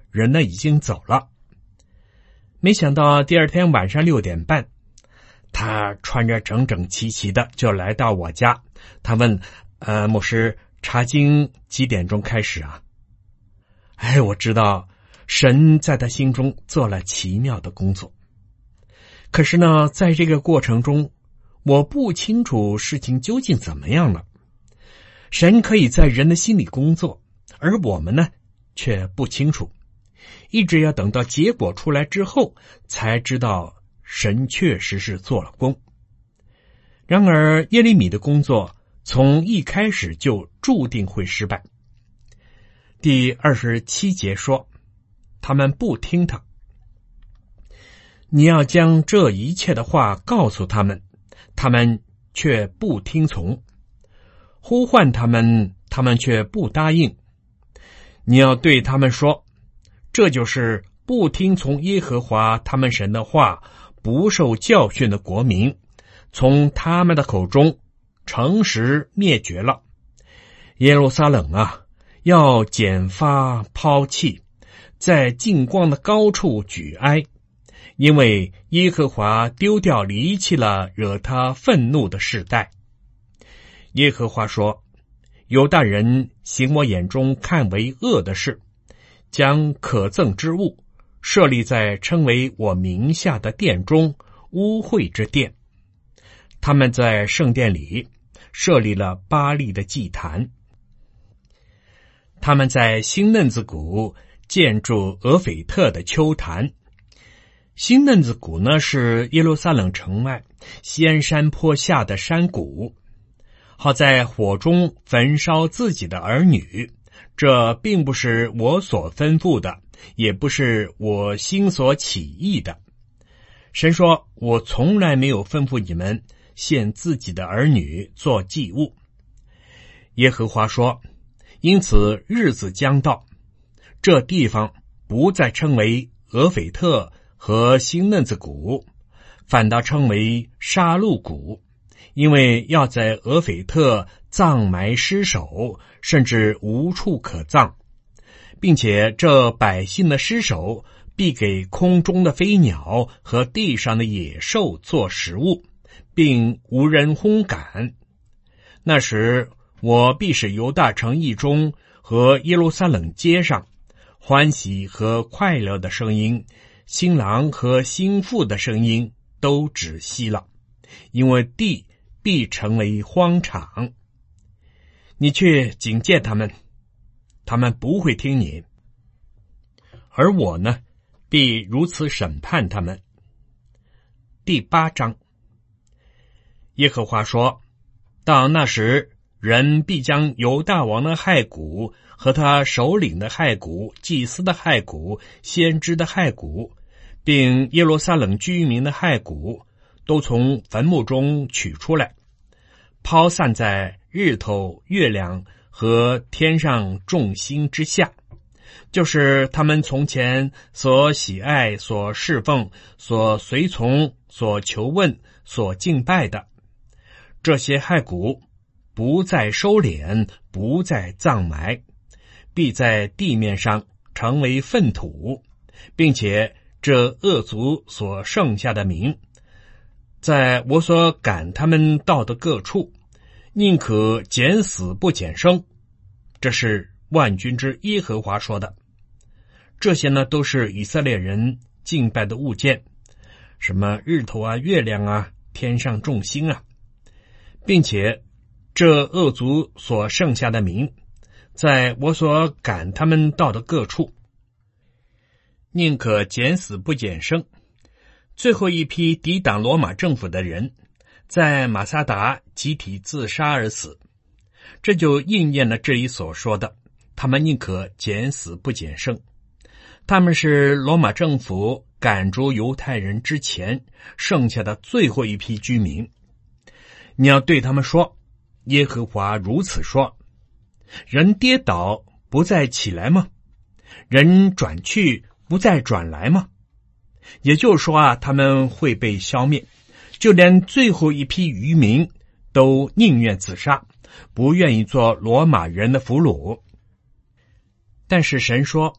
人呢已经走了。没想到第二天晚上六点半，他穿着整整齐齐的就来到我家。他问呃，牧师，查经几点钟开始啊？哎，我知道神在他心中做了奇妙的工作。可是呢，在这个过程中，我不清楚事情究竟怎么样了。神可以在人的心里工作，而我们呢，却不清楚。一直要等到结果出来之后，才知道神确实是做了工。然而耶利米的工作从一开始就注定会失败。第二十七节说，他们不听他。你要将这一切的话告诉他们，他们却不听从。呼唤他们，他们却不答应。你要对他们说，这就是不听从耶和华他们神的话，不受教训的国民，从他们的口中诚实灭绝了。耶路撒冷啊，要剪发抛弃，在净光的高处举哀，因为耶和华丢掉离弃了惹他愤怒的世代。耶和华说，犹大人行我眼中看为恶的事，将可憎之物设立在称为我名下的殿中，污秽之殿。他们在圣殿里设立了巴力的祭坛。他们在新嫩子谷建筑俄斐特的丘坛。新嫩子谷呢，是耶路撒冷城外仙山坡下的山谷，好在火中焚烧自己的儿女。这并不是我所吩咐的，也不是我心所起意的。神说，我从来没有吩咐你们献自己的儿女做祭物。耶和华说，因此日子将到，这地方不再称为俄斐特和新嫩子谷，反倒称为杀戮谷，因为要在俄斐特葬埋尸首，甚至无处可葬，并且这百姓的尸首必给空中的飞鸟和地上的野兽做食物，并无人烘赶。那时我必使犹大城邑中和耶路撒冷街上欢喜和快乐的声音，新郎和新妇的声音都止息了，因为地必成为荒场。你却警戒他们，他们不会听你，而我呢，必如此审判他们。第八章，耶和华说，到那时，人必将犹大王的骸骨和他首领的骸骨、祭司的骸骨、先知的骸骨，并耶路撒冷居民的骸骨，都从坟墓中取出来，抛散在日头、月亮和天上众星之下，就是他们从前所喜爱、所侍奉、所随从、所求问、所敬拜的。这些骸骨不再收敛，不再葬埋，必在地面上成为粪土，并且这恶族所剩下的民，在我所赶他们到的各处，宁可减死不减生。这是万军之耶和华说的。这些呢，都是以色列人敬拜的物件，什么日头啊、月亮啊、天上众星啊，并且这恶族所剩下的民，在我所赶他们到的各处，宁可减死不减生。最后一批抵挡罗马政府的人，在马萨达集体自杀而死，这就应验了这里所说的，他们宁可减死不减生。他们是罗马政府赶逐犹太人之前剩下的最后一批居民。你要对他们说，耶和华如此说，人跌倒不再起来吗？人转去不再转来吗？也就是说啊，他们会被消灭，就连最后一批渔民都宁愿自杀，不愿意做罗马人的俘虏。但是神说，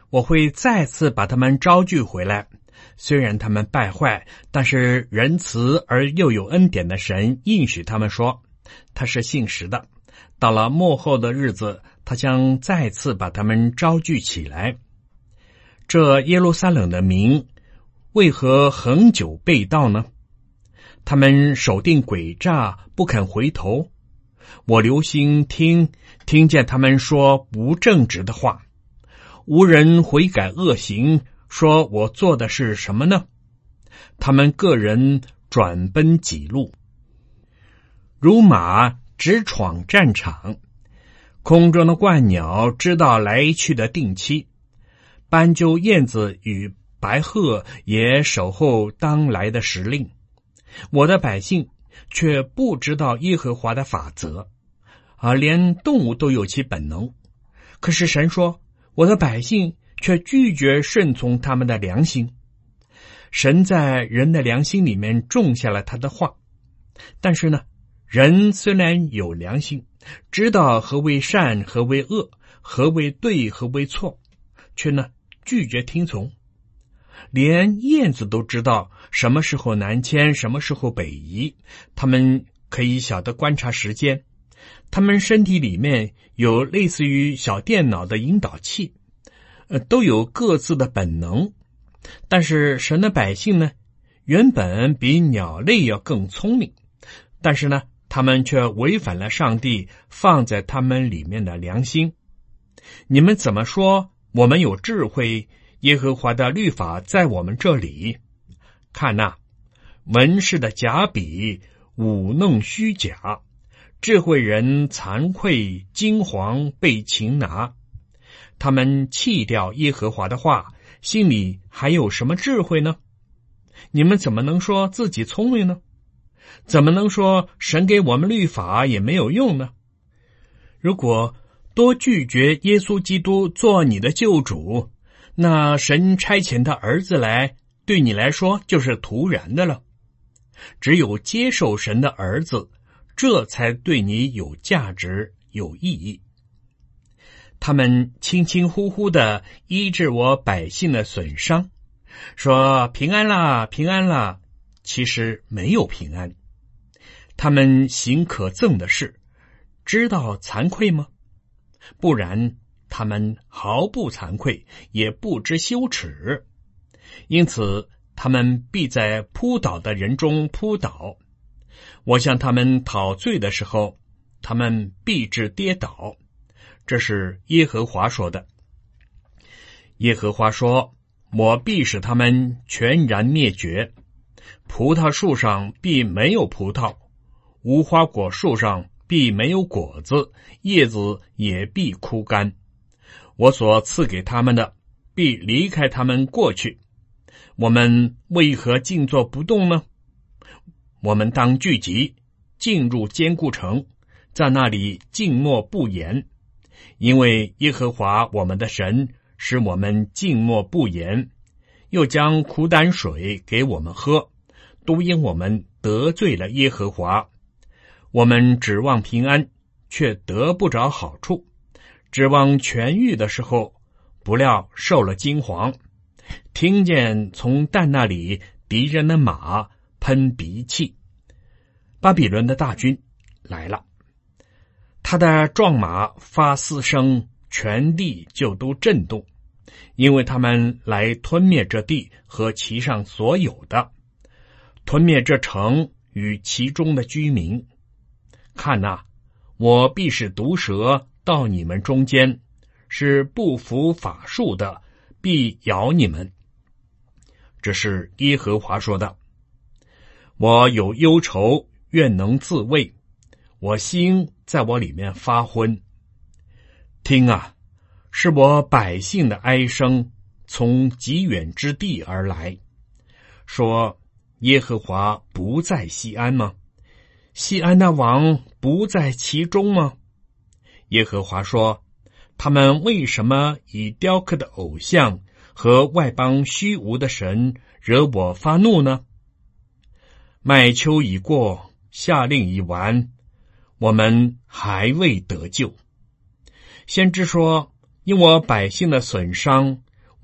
我会再次把他们招聚回来。虽然他们败坏，但是仁慈而又有恩典的神应许他们说，他是信实的。到了末后的日子，他将再次把他们招聚起来。这耶路撒冷的民为何恒久背道呢？他们守定诡诈，不肯回头。我留心听，听见他们说不正直的话，无人悔改恶行，说我做的是什么呢？他们个人转奔己路，如马直闯战场。空中的鹳鸟知道来去的定期，斑鸠、燕子与白鹤也守候当来的时令。我的百姓却不知道耶和华的法则，而连动物都有其本能。可是神说，我的百姓却拒绝顺从他们的良心。神在人的良心里面种下了他的话，但是呢，人虽然有良心，知道何为善，何为恶，何为对，何为错，却呢拒绝听从。连燕子都知道什么时候南迁，什么时候北移，他们可以晓得观察时间。他们身体里面有类似于小电脑的引导器，呃，都有各自的本能。但是神的百姓呢，原本比鸟类要更聪明，但是呢，他们却违反了上帝放在他们里面的良心。你们怎么说我们有智慧？耶和华的律法在我们这里。看哪，文士的假笔舞弄虚假，智慧人惭愧惊惶被擒拿。他们弃掉耶和华的话，心里还有什么智慧呢？你们怎么能说自己聪明呢？怎么能说神给我们律法也没有用呢？如果多拒绝耶稣基督做你的救主，那神差遣他儿子来，对你来说就是徒然的了。只有接受神的儿子，这才对你有价值有意义。他们轻轻呼呼地医治我百姓的损伤，说平安啦，平安啦，其实没有平安。他们行可憎的事，知道惭愧吗？不然他们毫不惭愧，也不知羞耻，因此他们必在扑倒的人中扑倒。我向他们讨罪的时候，他们必致跌倒。这是耶和华说的。耶和华说，我必使他们全然灭绝，葡萄树上必没有葡萄，无花果树上必没有果子，叶子也必枯干。我所赐给他们的，必离开他们过去。我们为何静坐不动呢？我们当聚集，进入坚固城，在那里静默不言，因为耶和华我们的神使我们静默不言，又将苦胆水给我们喝，都因我们得罪了耶和华。我们指望平安，却得不着好处；指望痊愈的时候，不料受了惊惶。听见从但那里敌人的马喷鼻气。巴比伦的大军来了，他的壮马发嘶声，全地就都震动，因为他们来吞灭这地和其上所有的，吞灭这城与其中的居民。看哪，我必使毒蛇到你们中间，是不服法术的，必咬你们。这是耶和华说的。我有忧愁，愿能自慰，我心在我里面发昏。听啊，是我百姓的哀声，从极远之地而来，说耶和华不在西安吗？西安的王不在其中吗？耶和华说，他们为什么以雕刻的偶像和外邦虚无的神惹我发怒呢？麦秋已过，夏令已完，我们还未得救。先知说，因我百姓的损伤，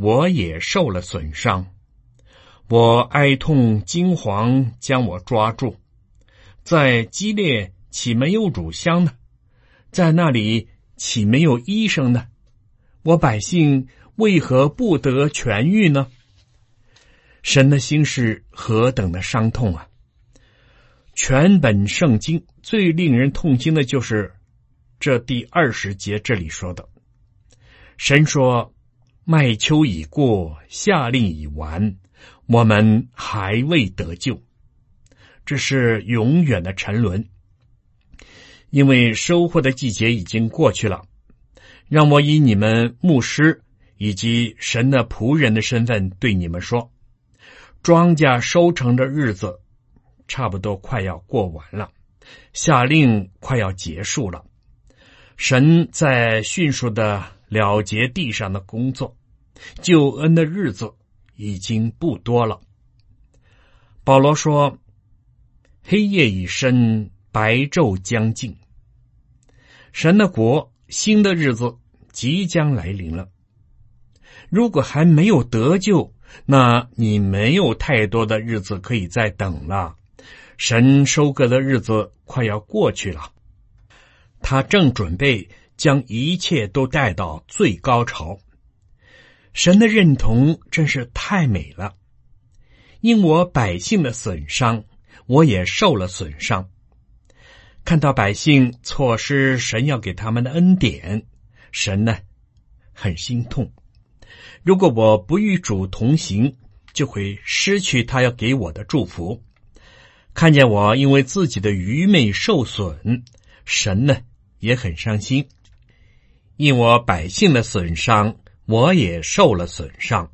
我也受了损伤。我哀痛惊惶，将我抓住。在基列岂没有乳香呢？在那里岂没有医生呢？我百姓为何不得痊愈呢？神的心是何等的伤痛啊！全本圣经最令人痛心的就是这第二十节这里说的，神说：麦秋已过，夏令已完，我们还未得救。这是永远的沉沦，因为收获的季节已经过去了。让我以你们牧师以及神的仆人的身份对你们说，庄稼收成的日子差不多快要过完了，夏令快要结束了。神在迅速的了结地上的工作，救恩的日子已经不多了。保罗说，黑夜已深，白昼将近，神的国新的日子即将来临了。如果还没有得救，那你没有太多的日子可以再等了。神收割的日子快要过去了，他正准备将一切都带到最高潮。神的认同真是太美了。因我百姓的损伤，我也受了损伤。看到百姓错失神要给他们的恩典，神呢很心痛。如果我不与主同行，就会失去他要给我的祝福。看见我因为自己的愚昧受损，神呢也很伤心。因我百姓的损伤，我也受了损伤。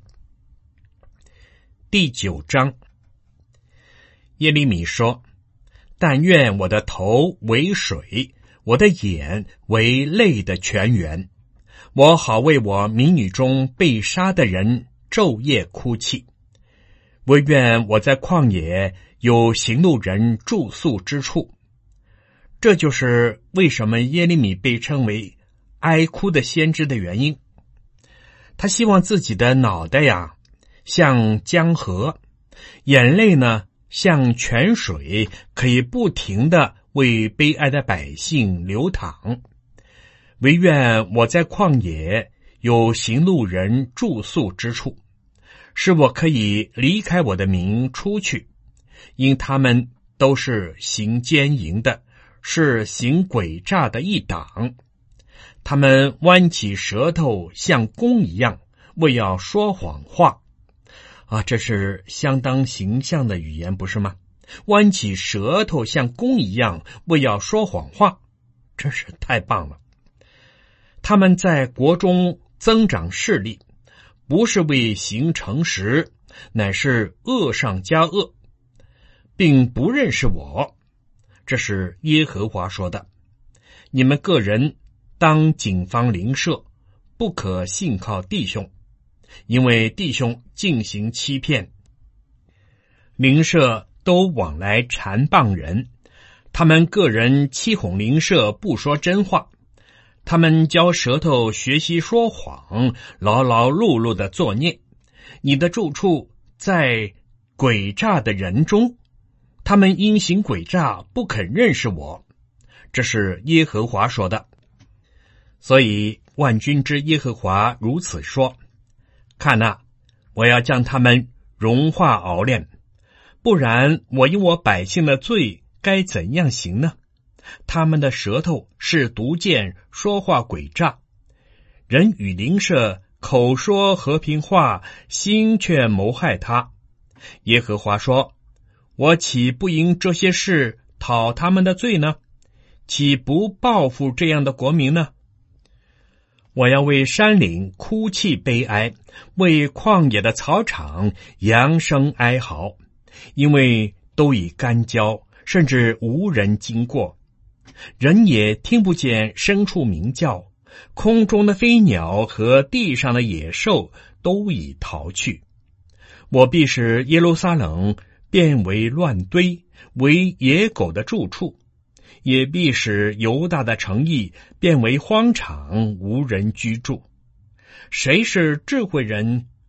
第九章，耶利米说，但愿我的头为水，我的眼为泪的泉源，我好为我民女中被杀的人昼夜哭泣。惟愿我在旷野有行路人住宿之处。这就是为什么耶利米被称为哀哭的先知的原因。他希望自己的脑袋呀像江河，眼泪呢像泉水，可以不停地为悲哀的百姓流淌。惟愿我在旷野有行路人住宿之处，使我可以离开我的民出去，因他们都是行奸淫的，是行诡诈的一党。他们弯起舌头像弓一样，为要说谎话。啊，这是相当形象的语言，不是吗？弯起舌头像弓一样，为要说谎话，真是太棒了。他们在国中增长势力，不是为行诚实，乃是恶上加恶，并不认识我。这是耶和华说的。你们个人当谨防邻舍，不可信靠弟兄，因为弟兄进行欺骗，邻舍都往来缠谤人，他们个人欺哄邻舍，不说真话。他们教舌头学习说谎，劳劳碌碌的作孽。你的住处在诡诈的人中，他们因行诡诈，不肯认识我。这是耶和华说的。所以万军之耶和华如此说，看哪，我要将他们融化熬炼，不然我因我百姓的罪该怎样行呢？他们的舌头是毒箭，说话诡诈，人与邻舍口说和平话，心却谋害他。耶和华说，我岂不因这些事讨他们的罪呢？岂不报复这样的国民呢？我要为山岭哭泣悲哀，为旷野的草场扬声哀嚎，因为都已干焦，甚至无人经过，人也听不见牲畜鸣叫，空中的飞鸟和地上的野兽都已逃去。我必使耶路撒冷变为乱堆，为野狗的住处，也必使犹大的城邑变为荒场，无人居住。谁是智慧人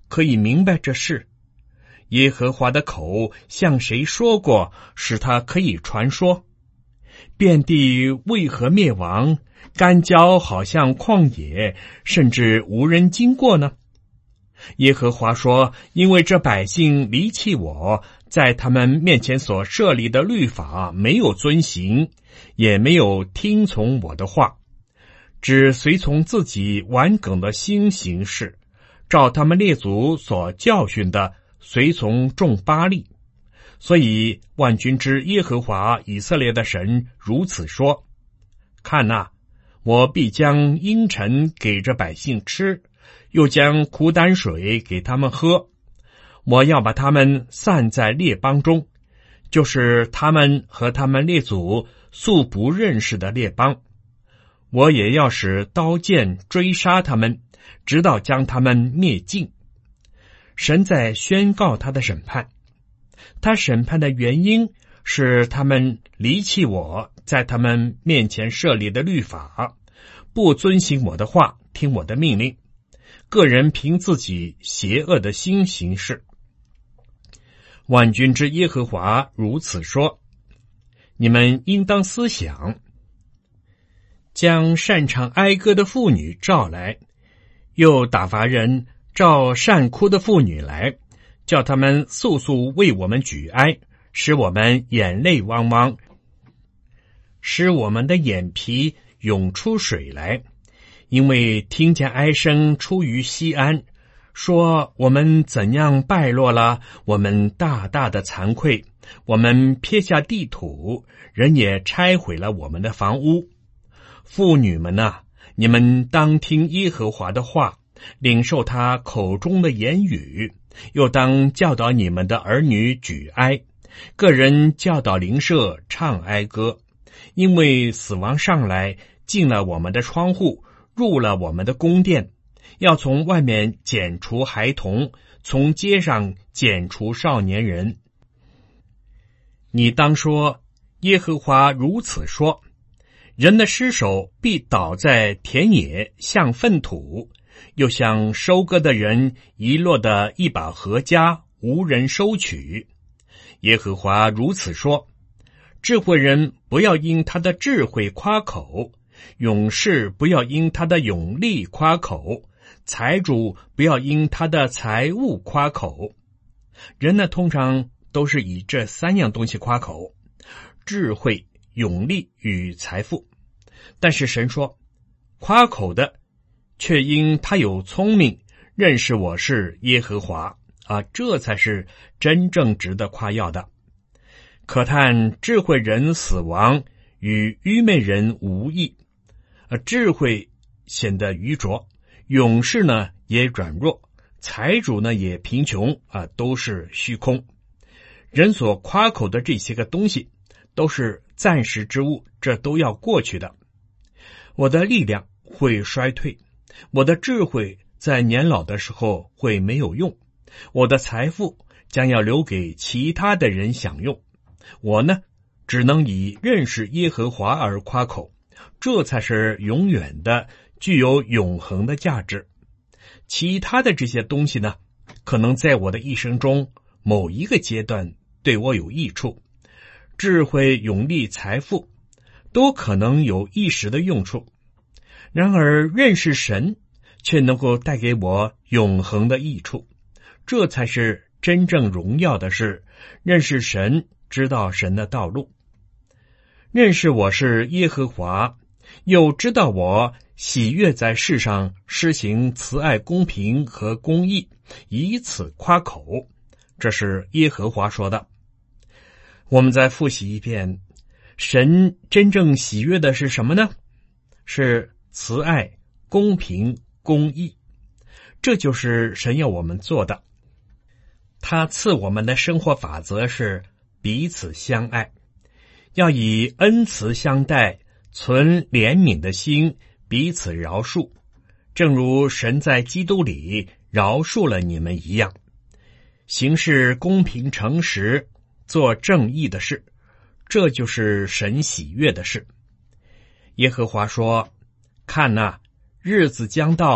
可以明白这事？耶和华的口向谁说过，使他可以传说？遍地为何灭亡？干焦好像旷野，甚至无人经过呢？耶和华说，因为这百姓离弃我，在他们面前所设立的律法没有遵行，也没有听从我的话，只随从自己顽梗的心行事，照他们列祖所教训的，随从众巴力。所以万军之耶和华以色列的神如此说：看哪，我必将阴沉给这百姓吃，又将苦胆水给他们喝。我要把他们散在列邦中，就是他们和他们列祖素不认识的列邦。我也要使刀剑追杀他们，直到将他们灭尽。神在宣告他的审判，他审判的原因是他们离弃我在他们面前设立的律法，不遵行我的话，听我的命令，个人凭自己邪恶的心行事。万军之耶和华如此说：你们应当思想，将擅长哀歌的妇女召来，又打发人召善哭的妇女来，叫他们速速为我们举哀，使我们眼泪汪汪，使我们的眼皮涌出水来。因为听见哀声出于西安，说我们怎样败落了，我们大大的惭愧，我们撇下地土，人也拆毁了我们的房屋。妇女们啊，你们当听耶和华的话，领受他口中的言语，又当教导你们的儿女举哀，个人教导邻舍唱哀歌。因为死亡上来，进了我们的窗户，入了我们的宫殿，要从外面剪除孩童，从街上剪除少年人。你当说，耶和华如此说：人的尸首必倒在田野，像粪土，又像收割的人遗落的一把禾葭，无人收取。耶和华如此说：智慧人不要因他的智慧夸口，勇士不要因他的勇力夸口，财主不要因他的财物夸口。人呢，通常都是以这三样东西夸口：智慧、勇力与财富。但是神说，夸口的却因他有聪明，认识我是耶和华啊，这才是真正值得夸耀的。可叹智慧人死亡，与愚昧人无异。啊，智慧显得愚拙，勇士呢也软弱，财主呢也贫穷啊，都是虚空。人所夸口的这些个东西，都是暂时之物，这都要过去的。我的力量会衰退，我的智慧在年老的时候会没有用，我的财富将要留给其他的人享用。我呢，只能以认识耶和华而夸口，这才是永远的，具有永恒的价值。其他的这些东西呢，可能在我的一生中某一个阶段对我有益处，智慧、勇力、财富都可能有一时的用处。然而认识神却能够带给我永恒的益处，这才是真正荣耀的事。认识神，知道神的道路，认识我是耶和华，又知道我喜悦在世上施行慈爱、公平和公义，以此夸口。这是耶和华说的。我们再复习一遍，神真正喜悦的是什么呢？是慈爱、公平、公义，这就是神要我们做的。他赐我们的生活法则是彼此相爱，要以恩慈相待，存怜悯的心，彼此饶恕，正如神在基督里饶恕了你们一样。行事公平诚实，做正义的事，这就是神喜悦的事。耶和华说，看哪，日子将到，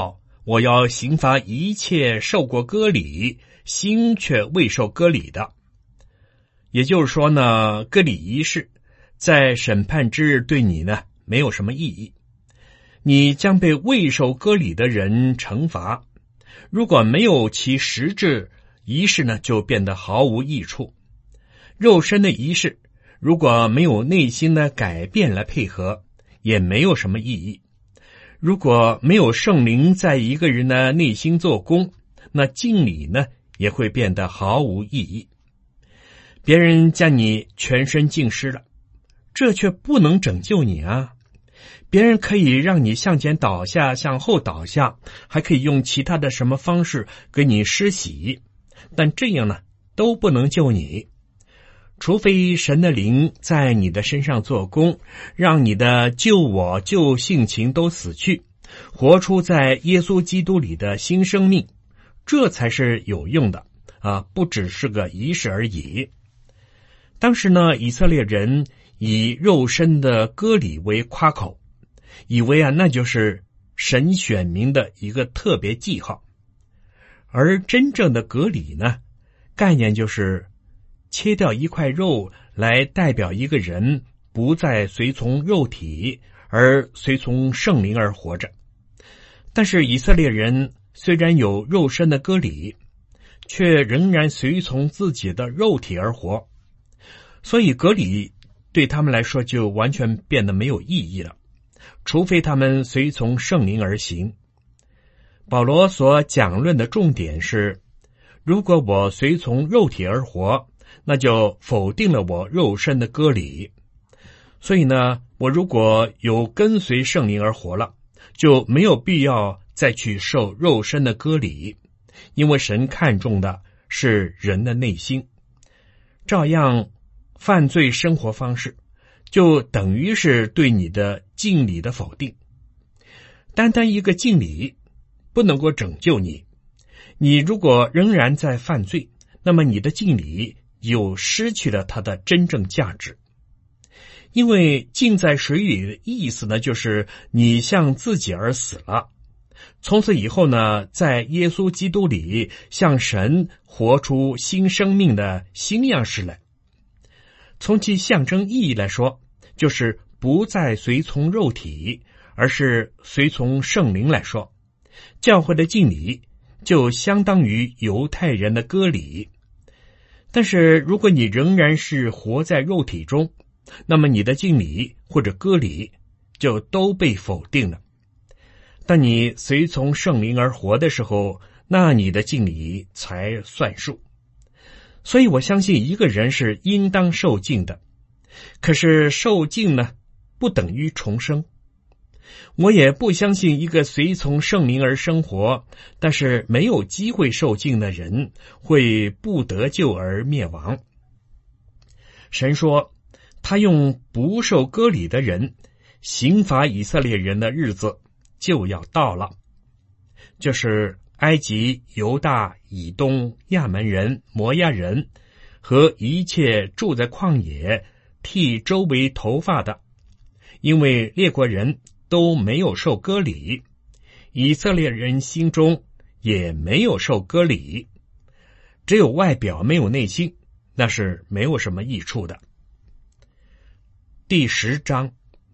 我要刑罚一切受过割礼，心却未受割礼的。也就是说呢，割礼仪式在审判之日对你呢没有什么意义，你将被未受割礼的人惩罚。如果没有其实质，仪式呢就变得毫无益处。肉身的仪式如果没有内心的改变来配合，也没有什么意义。如果没有圣灵在一个人的内心做工，那敬礼呢也会变得毫无意义。别人将你全身浸湿了，这却不能拯救你啊。别人可以让你向前倒下，向后倒下，还可以用其他的什么方式给你施洗，但这样呢都不能救你。除非神的灵在你的身上做工，让你的旧我旧性情都死去，活出在耶稣基督里的新生命，这才是有用的啊，不只是个仪式而已。当时呢，以色列人以肉身的割礼为夸口，以为啊那就是神选民的一个特别记号。而真正的割礼呢，概念就是切掉一块肉来代表一个人不再随从肉体，而随从圣灵而活着。但是以色列人虽然有肉身的割礼，却仍然随从自己的肉体而活，所以割礼对他们来说就完全变得没有意义了，除非他们随从圣灵而行。保罗所讲论的重点是，如果我随从肉体而活，那就否定了我肉身的割礼。所以呢，我如果有跟随圣灵而活了，就没有必要再去受肉身的割礼，因为神看重的是人的内心。照样犯罪生活方式就等于是对你的敬礼的否定。单单一个敬礼不能够拯救你，你如果仍然在犯罪，那么你的敬礼就失去了它的真正价值。因为浸在水里的意思呢，就是你向自己而死了，从此以后呢，在耶稣基督里向神活出新生命的新样式来。从其象征意义来说，就是不再随从肉体，而是随从圣灵来说，教会的敬礼就相当于犹太人的割礼。但是如果你仍然是活在肉体中，那么你的敬礼或者割礼就都被否定了。当你随从圣灵而活的时候，那你的敬礼才算数。所以我相信一个人是应当受敬的，可是受敬呢，不等于重生。我也不相信一个随从圣灵而生活，但是没有机会受敬的人会不得救而灭亡。神说，他用不受割礼的人刑罚以色列人的日子就要到了，就是埃及、犹大、以东、亚门人、摩押人和一切住在旷野剃周围头发的，因为列国人都没有受割礼，以色列人心中也没有受割礼，只有外表没有内心，那是没有什么益处的。第十章，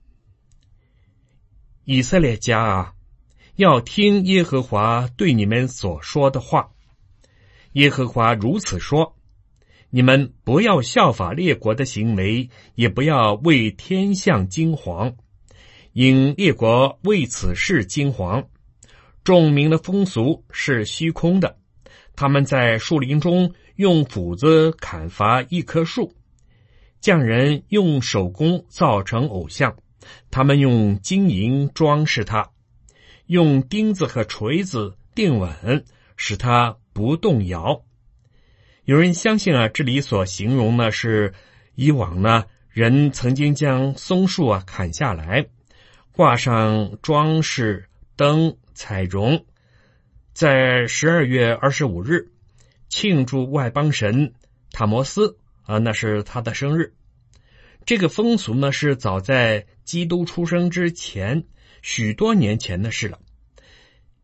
以色列家啊，要听耶和华对你们所说的话。耶和华如此说，你们不要效法列国的行为，也不要为天象惊惶，因列国为此事惊惶。众民的风俗是虚空的，他们在树林中用斧子砍伐一棵树，匠人用手工造成偶像，他们用金银装饰它，用钉子和锤子钉稳，使它不动摇。有人相信啊，这里所形容的是以往呢，人曾经将松树啊砍下来，挂上装饰灯彩绒，在十二月二十五日庆祝外邦神塔摩斯啊，那是他的生日。这个风俗呢，是早在基督出生之前许多年前的事了。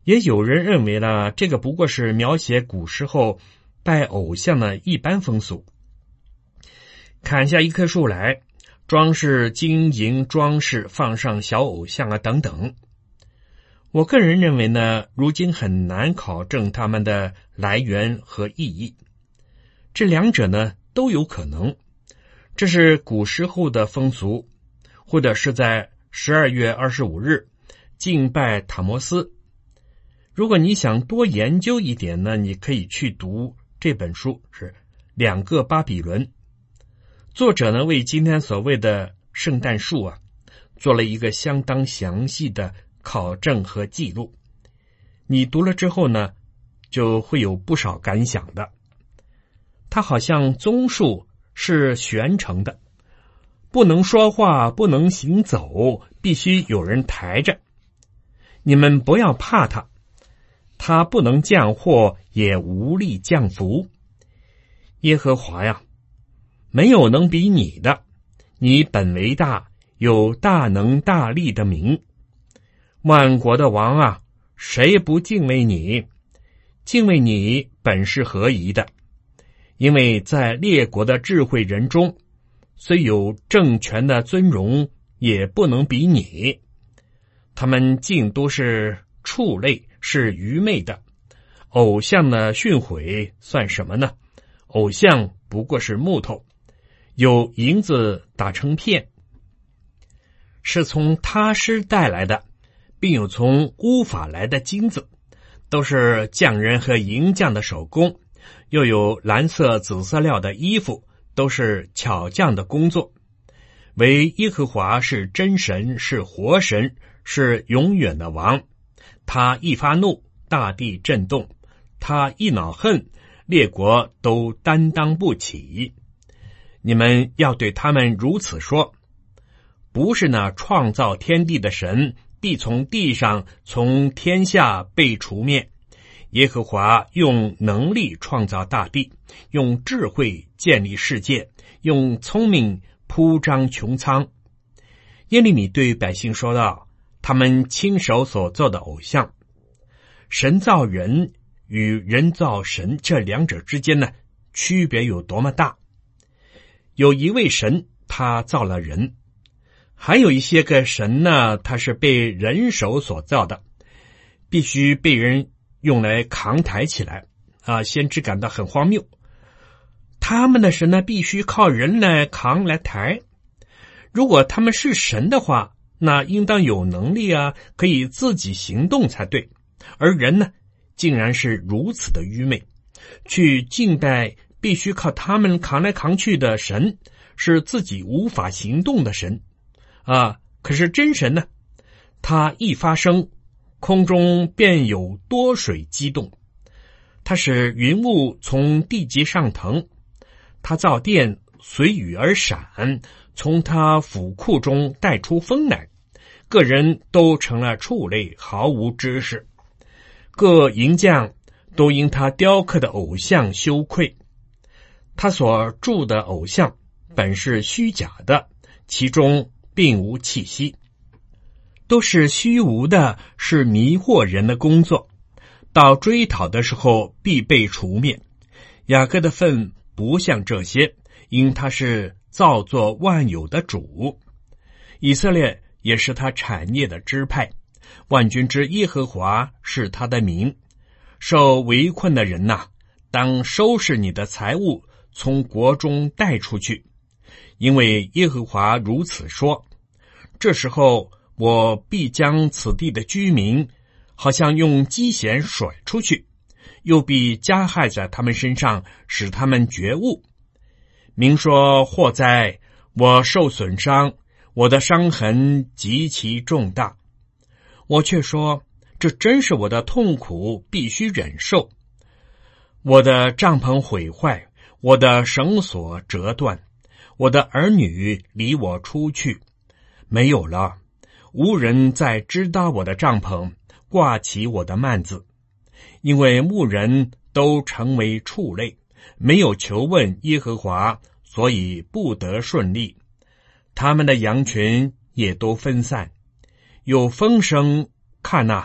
也有人认为呢，这个不过是描写古时候拜偶像的一般风俗。砍下一棵树来，装饰金银装饰，放上小偶像啊等等。我个人认为呢，如今很难考证它们的来源和意义。这两者呢都有可能，这是古时候的风俗，或者是在十二月二十五日敬拜塔摩斯。如果你想多研究一点呢，你可以去读这本书，是《两个巴比伦》。作者呢为今天所谓的圣诞树啊做了一个相当详细的考证和记录。你读了之后呢，就会有不少感想的。它好像棕树是悬成的，不能说话，不能行走，必须有人抬着。你们不要怕它，它不能降祸，也无力降福。耶和华呀，没有能比你的，你本为大，有大能大力的名。万国的王啊，谁不敬畏你？敬畏你本是合宜的，因为在列国的智慧人中，虽有政权的尊荣，也不能比你。他们尽都是畜类，是愚昧的。偶像的训诲算什么呢？偶像不过是木头，有银子打成片，是从他施带来的，并有从乌法来的金子，都是匠人和银匠的手工，又有蓝色紫色料的衣服，都是巧匠的工作。唯耶和华是真神，是活神，是永远的王。他一发怒，大地震动；他一恼恨，列国都担当不起。你们要对他们如此说：不是那创造天地的神必从地上从天下被除灭。耶和华用能力创造大地，用智慧建立世界，用聪明铺张穹苍。耶利米对百姓说道：他们亲手所做的偶像，神造人与人造神这两者之间呢，区别有多么大？有一位神，他造了人；还有一些个神呢，他是被人手所造的，必须被人用来扛抬起来啊！先知感到很荒谬，他们的神呢，必须靠人来扛来抬。如果他们是神的话，那应当有能力啊，可以自己行动才对。而人呢，竟然是如此的愚昧，去敬拜必须靠他们扛来扛去的神，是自己无法行动的神啊！可是真神呢，他一发声，空中便有多水激动，他使云雾从地极上腾，他造电随雨而闪，从他府库中带出风来，个人都成了畜类，毫无知识。各银匠都因他雕刻的偶像羞愧。他所铸的偶像本是虚假的，其中并无气息，都是虚无的，是迷惑人的工作。到追讨的时候必被除灭。雅各的份不像这些，因他是造作万有的主。以色列也是他产业的支派，万军之耶和华是他的名。受围困的人哪，当收拾你的财物，从国中带出去，因为耶和华如此说：这时候我必将此地的居民好像用机弦甩出去，又必加害在他们身上，使他们觉悟。明说祸哉，我受损伤，我的伤痕极其重大。我却说，这真是我的痛苦，必须忍受。我的帐篷毁坏，我的绳索折断，我的儿女离我出去，没有了，无人再支搭我的帐篷，挂起我的幔子，因为牧人都成为畜类，没有求问耶和华，所以不得顺利。他们的羊群也都分散，有风声，看哪，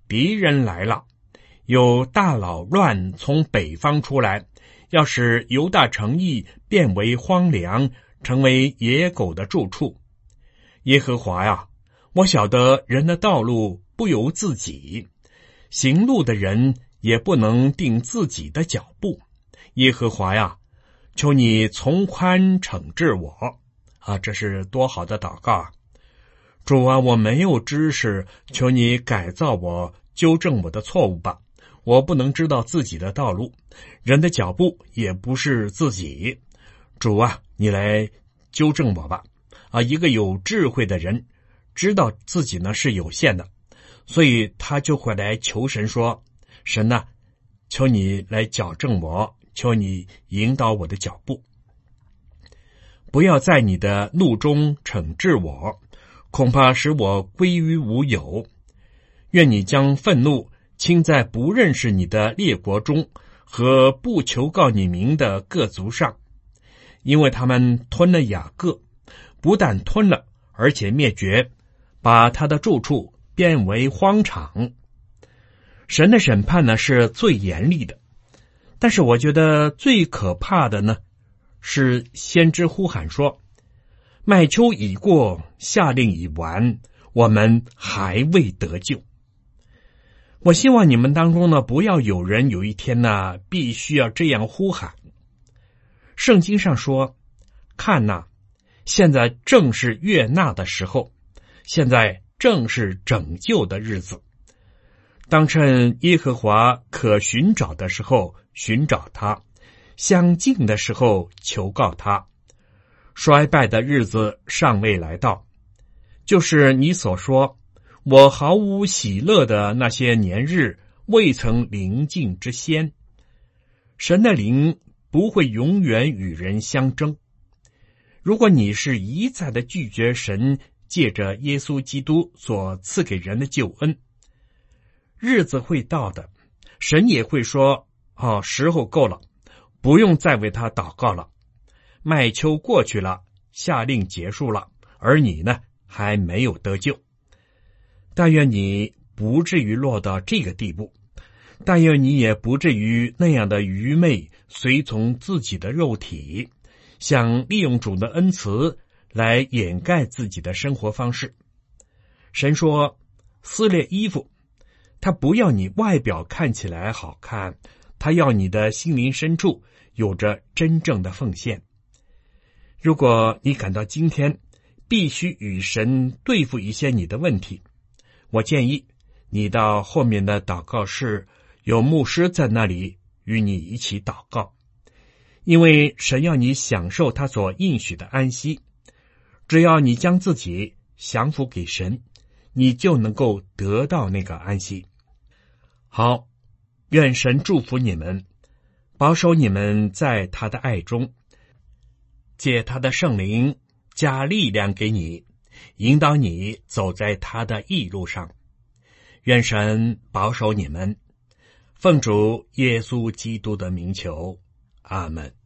敌人来了，有大老乱从北方出来，要使犹大城邑变为荒凉，成为野狗的住处。耶和华呀，我晓得人的道路不由自己，行路的人也不能定自己的脚步。耶和华呀，求你从宽惩治我啊！这是多好的祷告啊！主啊，我没有知识，求你改造我，纠正我的错误吧。我不能知道自己的道路，人的脚步也不是自己。主啊，你来纠正我吧。啊，一个有智慧的人知道自己呢是有限的，所以他就会来求神说：神呐、啊，求你来矫正我，求你引导我的脚步，不要在你的怒中惩治我，恐怕使我归于无有。愿你将愤怒倾在不认识你的列国中和不求告你名的各族上，因为他们吞了雅各，不但吞了，而且灭绝，把他的住处变为荒场。神的审判呢是最严厉的，但是我觉得最可怕的呢是先知呼喊说：麦秋已过，夏令已完，我们还未得救。我希望你们当中呢，不要有人有一天呢必须要这样呼喊。圣经上说：看哪，现在正是悦纳的时候，现在正是拯救的日子。当趁耶和华可寻找的时候寻找他，相近的时候求告他。衰败的日子尚未来到，就是你所说我毫无喜乐的那些年日未曾临近之先。神的灵不会永远与人相争。如果你是一再的拒绝神借着耶稣基督所赐给人的救恩，日子会到的，神也会说：哦，时候够了，不用再为他祷告了。麦秋过去了，夏令结束了，而你呢，还没有得救。但愿你不至于落到这个地步，但愿你也不至于那样的愚昧，随从自己的肉体，想利用主的恩慈来掩盖自己的生活方式。神说，撕裂衣服，他不要你外表看起来好看，他要你的心灵深处有着真正的奉献。如果你感到今天必须与神对付一些你的问题，我建议你到后面的祷告室，有牧师在那里与你一起祷告，因为神要你享受他所应许的安息。只要你将自己降服给神，你就能够得到那个安息。好，愿神祝福你们，保守你们在他的爱中，借他的圣灵加力量给你，引导你走在他的义路上。愿神保守你们，奉主耶稣基督的名求，阿们。